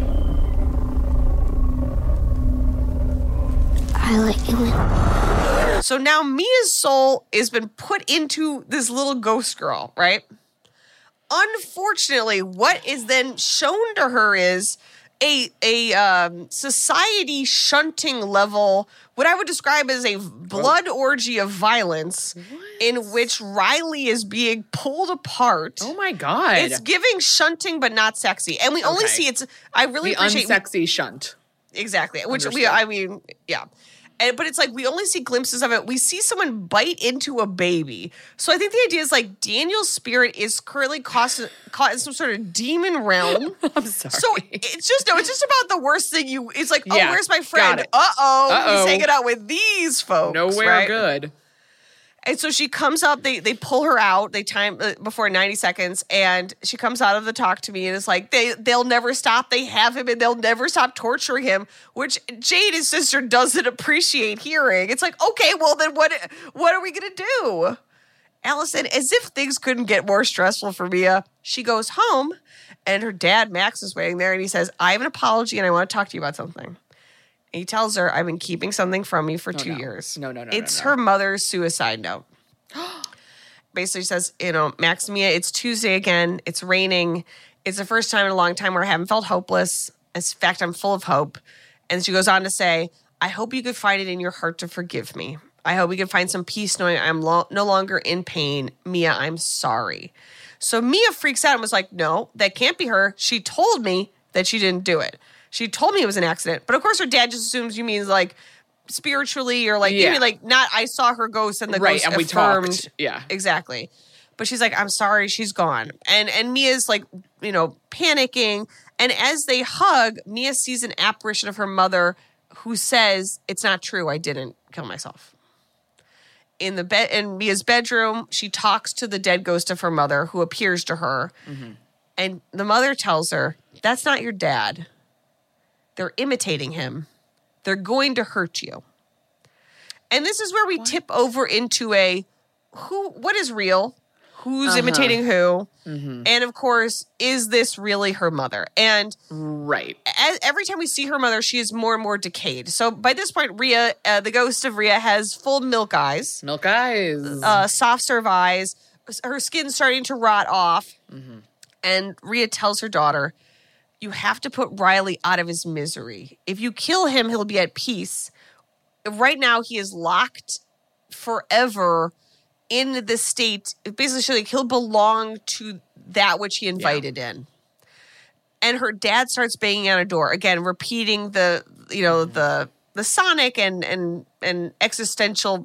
I let you in. So now Mia's soul has been put into this little ghost girl, right? Unfortunately, what is then shown to her is a society shunting level, what I would describe as a blood orgy of violence in which Riley is being pulled apart. Oh my God. It's giving shunting, but not sexy. And we only see I really appreciate unsexy shunt. Exactly. Which yeah. But it's like we only see glimpses of it. We see someone bite into a baby. So I think the idea is like Daniel's spirit is currently caught in some sort of demon realm. I'm sorry. So it's just about the worst thing it's like, oh, Yeah, where's my friend? He's hanging out with these folks. Nowhere right? good. And so she comes up, they pull her out, they time before 90 seconds, and she comes out of the talk to me and it's like, they'll never stop. They have him and they'll never stop torturing him, which Jade, his sister, doesn't appreciate hearing. It's like, okay, well then what are we going to do? Allison, as if things couldn't get more stressful for Mia, she goes home and her dad, Max, is waiting there and he says, I have an apology and I want to talk to you about something. And he tells her, I've been keeping something from you for 2 years. No. It's her mother's suicide note. Basically says, Max and Mia, it's Tuesday again. It's raining. It's the first time in a long time where I haven't felt hopeless. In fact, I'm full of hope. And she goes on to say, I hope you could find it in your heart to forgive me. I hope we can find some peace knowing I'm no longer in pain. Mia, I'm sorry. So Mia freaks out and was like, no, that can't be her. She told me that she didn't do it. She told me it was an accident. But of course her dad just assumes you mean like spiritually or like, you mean like not I saw her ghost and the ghost and affirmed. we talked. Yeah. Exactly. But she's like, I'm sorry, she's gone. And Mia's like, panicking. And as they hug, Mia sees an apparition of her mother who says, it's not true, I didn't kill myself. In Mia's bedroom, she talks to the dead ghost of her mother who appears to her. Mm-hmm. And the mother tells her, that's not your dad. They're imitating him. They're going to hurt you. And this is where we tip over into what is real? Who's imitating who? Mm-hmm. And of course, is this really her mother? And every time we see her mother, she is more and more decayed. So by this point, Rhea, the ghost of Rhea, has full milk eyes. Milk eyes. Soft serve eyes. Her skin's starting to rot off. Mm-hmm. And Rhea tells her daughter, you have to put Riley out of his misery. If you kill him, he'll be at peace. Right now, he is locked forever in the state. Basically, like, he'll belong to that which he invited in. And her dad starts banging on a door again, repeating the sonic and existential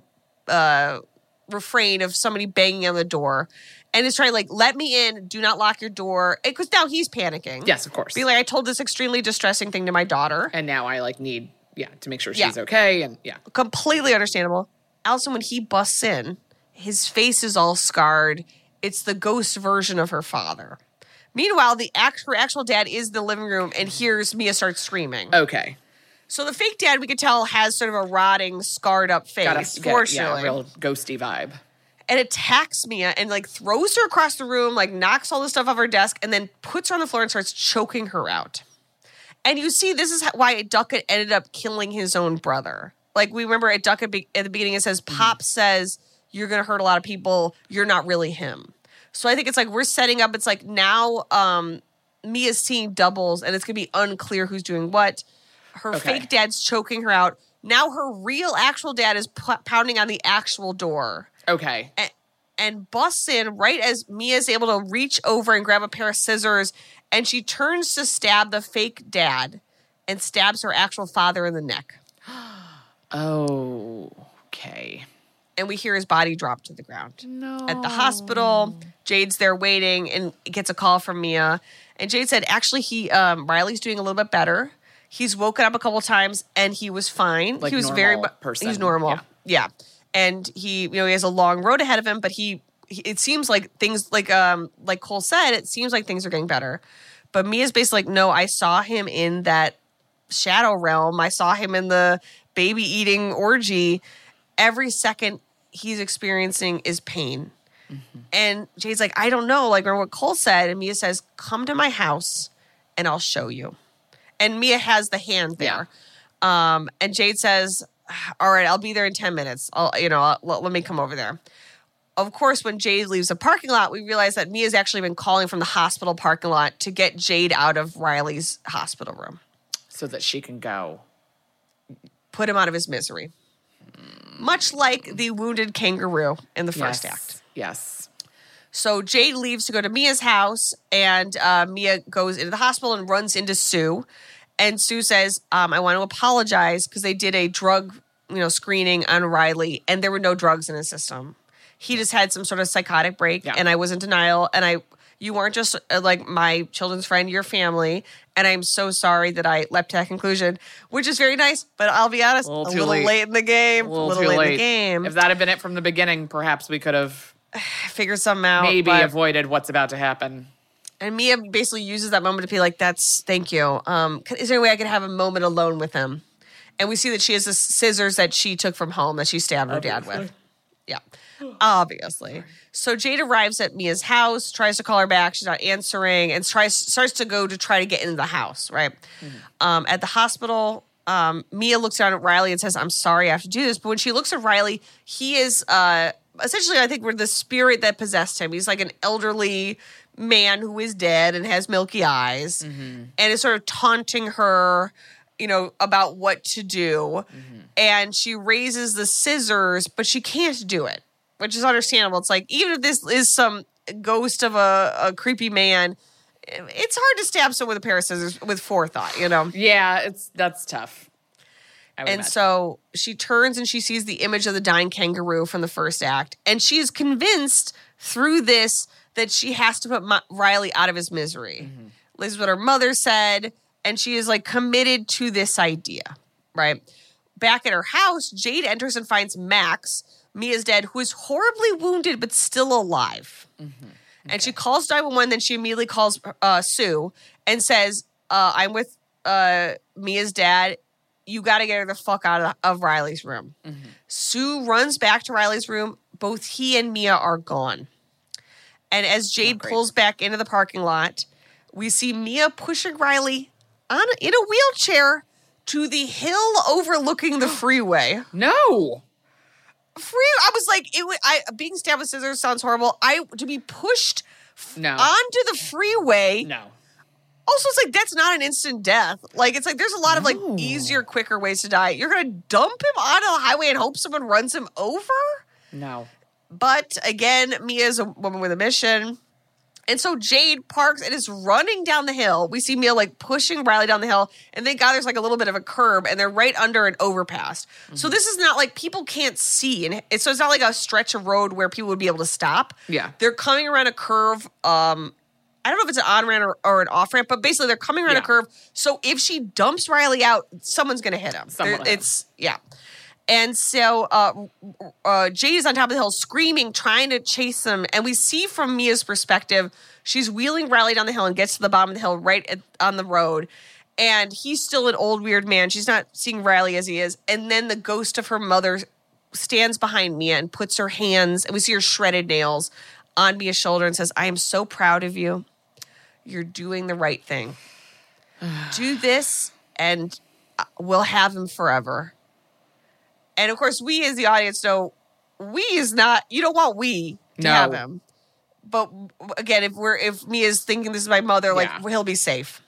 refrain of somebody banging on the door. And it's trying like, let me in, do not lock your door. Because now he's panicking. Yes, of course. Be like, I told this extremely distressing thing to my daughter. And now I need, to make sure she's okay. And completely understandable. Allison, when he busts in, his face is all scarred. It's the ghost version of her father. Meanwhile, her actual dad is in the living room and hears Mia start screaming. Okay. So the fake dad, we could tell, has sort of a rotting, scarred up face. Fortunately. Real ghosty vibe. And attacks Mia and like throws her across the room, like knocks all the stuff off her desk, and then puts her on the floor and starts choking her out. And you see, this is why Duckett ended up killing his own brother. Like we remember at Duckett at the beginning, it says, Pop says, you're going to hurt a lot of people. You're not really him. So I think it's like we're setting up. It's like now Mia's seeing doubles and it's going to be unclear who's doing what. Her fake dad's choking her out. Now her real actual dad is pounding on the actual door. Okay. And busts in right as Mia's able to reach over and grab a pair of scissors. And she turns to stab the fake dad and stabs her actual father in the neck. Oh, okay. And we hear his body drop to the ground. No. At the hospital, Jade's there waiting and gets a call from Mia. And Jade said, actually, Riley's doing a little bit better. He's woken up a couple times and he was fine. Like he was person. He's normal. Yeah. And he has a long road ahead of him, but it seems like things like Cole said, it seems like things are getting better. But Mia's basically like, no, I saw him in that shadow realm. I saw him in the baby eating orgy. Every second he's experiencing is pain. Mm-hmm. And Jade's like, I don't know. Like, remember what Cole said? And Mia says, come to my house and I'll show you. And Mia has the hand there. Yeah. And Jade says, all right, I'll be there in 10 minutes. Let me come over there. Of course, when Jade leaves the parking lot, we realize that Mia's actually been calling from the hospital parking lot to get Jade out of Riley's hospital room. So that she can go. Put him out of his misery. Much like the wounded kangaroo in the first act. Yes. So Jade leaves to go to Mia's house, and Mia goes into the hospital and runs into Sue. And Sue says, I want to apologize because they did a drug screening on Riley, and there were no drugs in his system. He just had some sort of psychotic break, and I was in denial, and you weren't just like my children's friend, your family, and I'm so sorry that I leapt to that conclusion, which is very nice, but I'll be honest, a little late in the game. A little late in the game. If that had been it from the beginning, perhaps we could have figured something out. Maybe avoided what's about to happen. And Mia basically uses that moment to be like, thank you. Is there any way I could have a moment alone with him? And we see that she has the scissors that she took from home that she stabbed her dad with. Yeah, obviously. So Jade arrives at Mia's house, tries to call her back. She's not answering, and starts to go to try to get into the house, right? Mm-hmm. At the hospital, Mia looks down at Riley and says, I'm sorry I have to do this. But when she looks at Riley, he is essentially, I think, we're the spirit that possessed him. He's like an elderly man who is dead and has milky eyes and is sort of taunting her, about what to do. Mm-hmm. And she raises the scissors, but she can't do it, which is understandable. It's like, even if this is some ghost of a creepy man, it's hard to stab someone with a pair of scissors with forethought, Yeah, that's tough. And so she turns and she sees the image of the dying kangaroo from the first act. And she is convinced through this that she has to put Riley out of his misery. Mm-hmm. This is what her mother said. And she is like committed to this idea, right? Back at her house, Jade enters and finds Max, Mia's dad, who is horribly wounded but still alive. Mm-hmm. Okay. And she calls 911, then she immediately calls Sue and says, I'm with Mia's dad. You got to get her the fuck out of Riley's room. Mm-hmm. Sue runs back to Riley's room. Both he and Mia are gone. And as Jade pulls back into the parking lot, we see Mia pushing Riley in a wheelchair to the hill overlooking the freeway. No. I was like, being stabbed with scissors sounds horrible. To be pushed onto the freeway. No. Also, it's like, that's not an instant death. Like, it's like, there's a lot of like easier, quicker ways to die. You're going to dump him onto the highway and hope someone runs him over? No. But again, Mia is a woman with a mission. And so Jade parks and is running down the hill. We see Mia like pushing Riley down the hill. And thank God there's like a little bit of a curb and they're right under an overpass. Mm-hmm. So this is not like people can't see. And so it's not like a stretch of road where people would be able to stop. Yeah. They're coming around a curve. I don't know if it's an on-ramp or an off-ramp, but basically they're coming around a curve. So if she dumps Riley out, someone's going to hit him. Yeah. And so Jade is on top of the hill screaming, trying to chase them. And we see from Mia's perspective, she's wheeling Riley down the hill and gets to the bottom of the hill right on the road. And he's still an old, weird man. She's not seeing Riley as he is. And then the ghost of her mother stands behind Mia and puts her hands, and we see her shredded nails, on Mia's shoulder and says, I am so proud of you. You're doing the right thing. Do this and we'll have him forever. And of course, we as the audience know, you don't want to have him. But again, if Mia's thinking this is my mother, he'll be safe.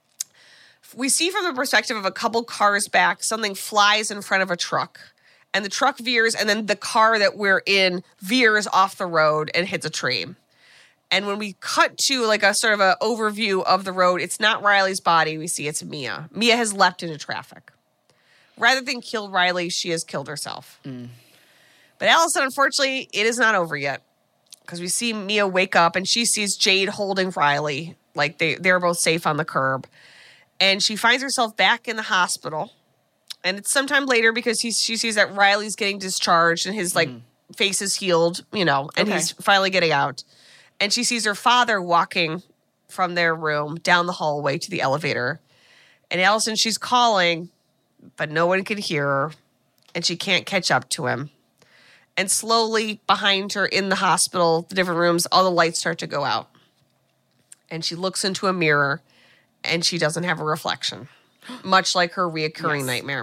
We see from the perspective of a couple cars back, something flies in front of a truck. And the truck veers, and then the car that we're in veers off the road and hits a tree. And when we cut to like a sort of an overview of the road, it's not Riley's body we see, it's Mia. Mia has leapt into traffic. Rather than kill Riley, she has killed herself. Mm. But Allison, unfortunately, it is not over yet. Because we see Mia wake up and she sees Jade holding Riley. Like they're both safe on the curb. And she finds herself back in the hospital. And it's sometime later because she sees that Riley's getting discharged and his face is healed, and he's finally getting out. And she sees her father walking from their room down the hallway to the elevator. And Allison, she's calling, but no one can hear her. And she can't catch up to him. And slowly behind her in the hospital, the different rooms, all the lights start to go out. And she looks into a mirror and she doesn't have a reflection. Much like her reoccurring nightmare.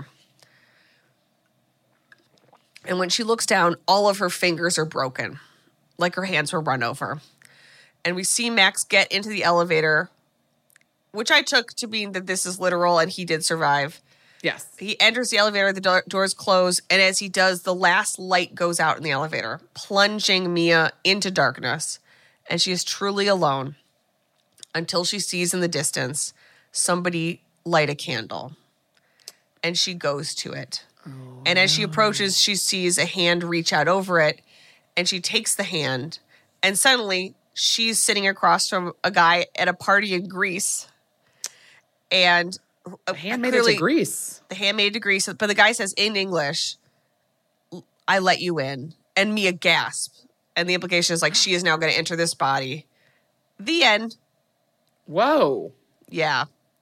And when she looks down, all of her fingers are broken, like her hands were run over. And we see Max get into the elevator, which I took to mean that this is literal and he did survive. Yes. He enters the elevator, the doors close, and as he does, the last light goes out in the elevator, plunging Mia into darkness. And she is truly alone until she sees in the distance somebody light a candle. And she goes to it. And as she approaches, she sees a hand reach out over it, and she takes the hand, and suddenly she's sitting across from a guy at a party in Greece. And the hand made it to Greece. The hand made it to Greece, but the guy says in English, "I let you in." And Mia gasps. And the implication is like, she is now going to enter this body. The end. Whoa. Yeah.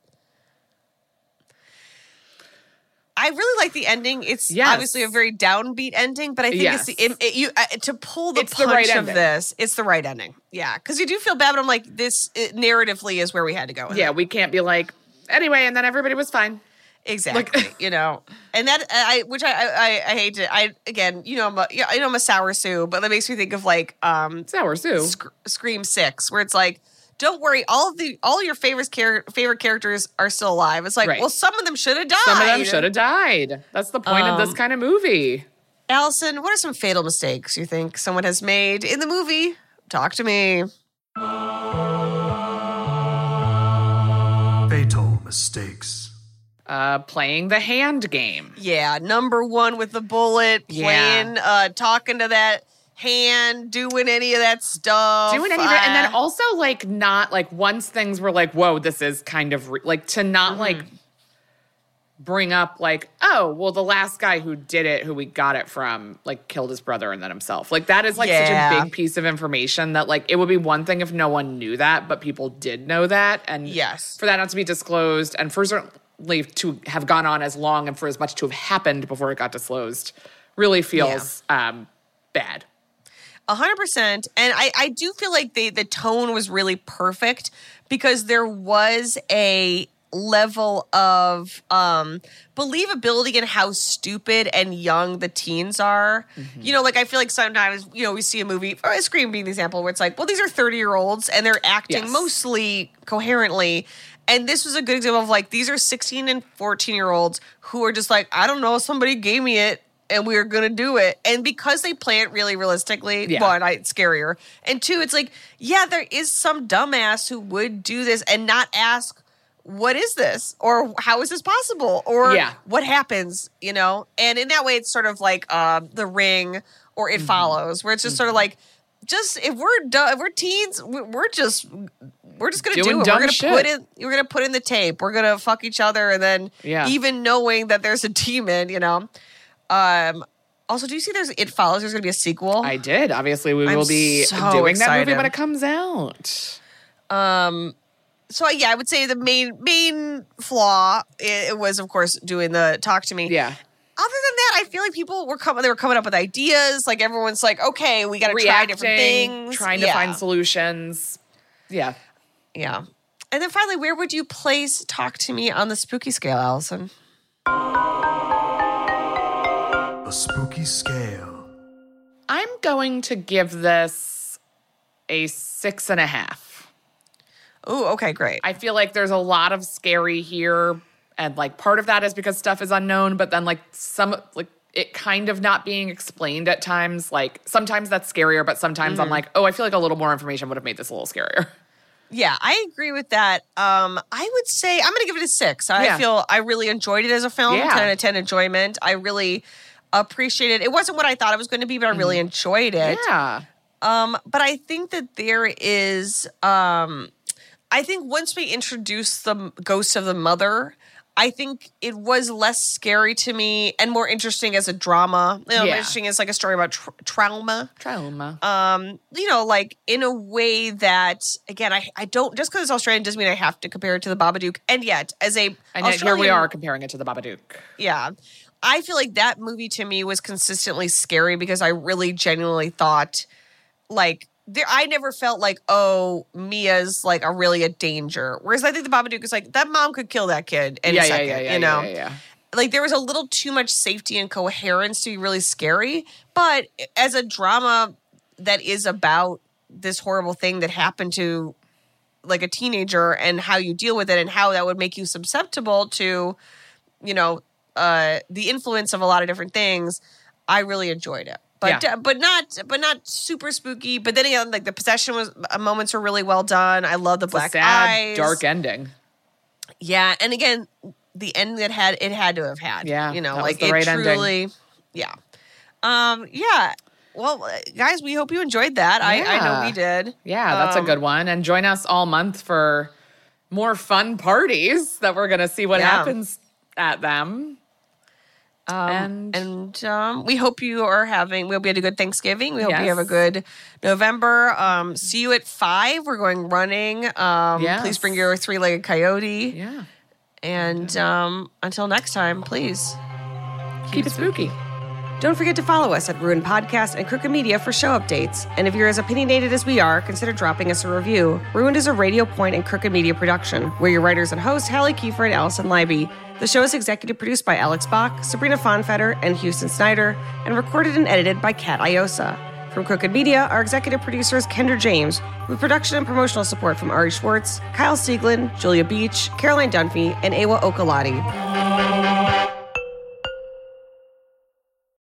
I really like the ending. It's obviously a very downbeat ending, but I think it's to pull the punch of this, it's the right ending. Yeah, because you do feel bad, but I'm like, this narratively is where we had to go. Yeah, we can't be like, anyway, and then everybody was fine. Exactly, and that I hate to. Again, I'm a sour Sue, but that makes me think of like Sour Sue, Scream 6, where it's like, don't worry, all your favorite characters are still alive. It's like, well, some of them should have died. Some of them should have died. That's the point of this kind of movie. Allison, what are some fatal mistakes you think someone has made in the movie? Talk to me. Fatal mistakes. Playing the hand game. Yeah, number one with the bullet, playing, talking to that hand, doing any of that stuff. And then also, like, not, like, once things were like, whoa, this is kind of, like, to not, like, bring up, like, oh, well, the last guy who did it, who we got it from, like, killed his brother and then himself. Like, that is, like, such a big piece of information that, like, it would be one thing if no one knew that, but people did know that. And for that not to be disclosed, and for certainly to have gone on as long and for as much to have happened before it got disclosed, really feels bad. 100%. And I do feel like the tone was really perfect because there was a level of believability in how stupid and young the teens are. Like, I feel like sometimes, we see a movie, or Scream being the example, where it's like, well, these are 30-year-olds and they're acting mostly coherently. And this was a good example of like, these are 16 and 14-year-olds who are just like, I don't know, somebody gave me it and we are going to do it. And because they play it really realistically, one, it's scarier. And two, it's like, there is some dumbass who would do this and not ask, what is this? Or how is this possible? Or what happens, And in that way, it's sort of like The Ring or It Follows, where it's just sort of like, if we're teens, we're just going to do it. We're going to put in the tape. We're going to fuck each other. And then even knowing that there's a demon, Also, do you see there's It Follows? There's going to be a sequel. I did. Obviously, we will be doing that movie when it comes out. So I would say the main flaw it was, of course, doing the Talk to Me. Yeah. Other than that, I feel like people were coming up with ideas. Like, everyone's like, okay, we got to try different things. Trying to find solutions. Yeah. Yeah. And then finally, where would you place Talk to Me on the spooky scale, Allison? A spooky scale. I'm going to give this a 6.5. Oh, okay, great. I feel like there's a lot of scary here. And, like, part of that is because stuff is unknown, but then, like, it kind of not being explained at times. Like, sometimes that's scarier, but sometimes I'm like, oh, I feel like a little more information would have made this a little scarier. Yeah, I agree with that. I would say I'm going to give it a 6. I feel I really enjoyed it as a film. 10 out of 10 enjoyment. I really appreciated it. It wasn't what I thought it was going to be, but I really enjoyed it. Yeah. But I think that there is, I think once we introduce the ghost of the mother, I think it was less scary to me and more interesting as a drama. Interesting as like a story about trauma. Like in a way that, again, I don't, just because it's Australian doesn't mean I have to compare it to the Babadook. And yet, as a And yet here we are comparing it to the Babadook. Yeah. I feel like that movie to me was consistently scary because I really genuinely thought, like, I never felt like, oh, Mia's like really a danger. Whereas I think the Babadook is like, that mom could kill that kid in a second, you know? Yeah. Like there was a little too much safety and coherence to be really scary. But as a drama that is about this horrible thing that happened to like a teenager and how you deal with it and how that would make you susceptible to, the influence of a lot of different things, I really enjoyed it. But not super spooky. But then again, like the possession moments were really well done. I love the black sad, eyes, dark ending. Yeah, and again, the end that it had to have had. Yeah, you know, that was like the it right truly. ending. Yeah. Yeah. Well, guys, we hope you enjoyed that. I know we did. Yeah, that's a good one. And join us all month for more fun parties that we're going to see what happens at them. And we hope you are having, we hope you had a good Thanksgiving. We hope you have a good November. See you at 5. We're going running. Please bring your 3-legged coyote. Yeah. And until next time, please keep it spooky. Don't forget to follow us at Ruined Podcast and Crooked Media for show updates. And if you're as opinionated as we are, consider dropping us a review. Ruined is a Radio Point and Crooked Media production. We're your writers and hosts, Hallie Kiefer and Allison Leiby. The show is executive produced by Alex Bach, Sabrina Fonfetter, and Houston Snyder, and recorded and edited by Kat Iosa. From Crooked Media, our executive producer is Kendra James, with production and promotional support from Ari Schwartz, Kyle Sieglin, Julia Beach, Caroline Dunphy, and Awa Okalati.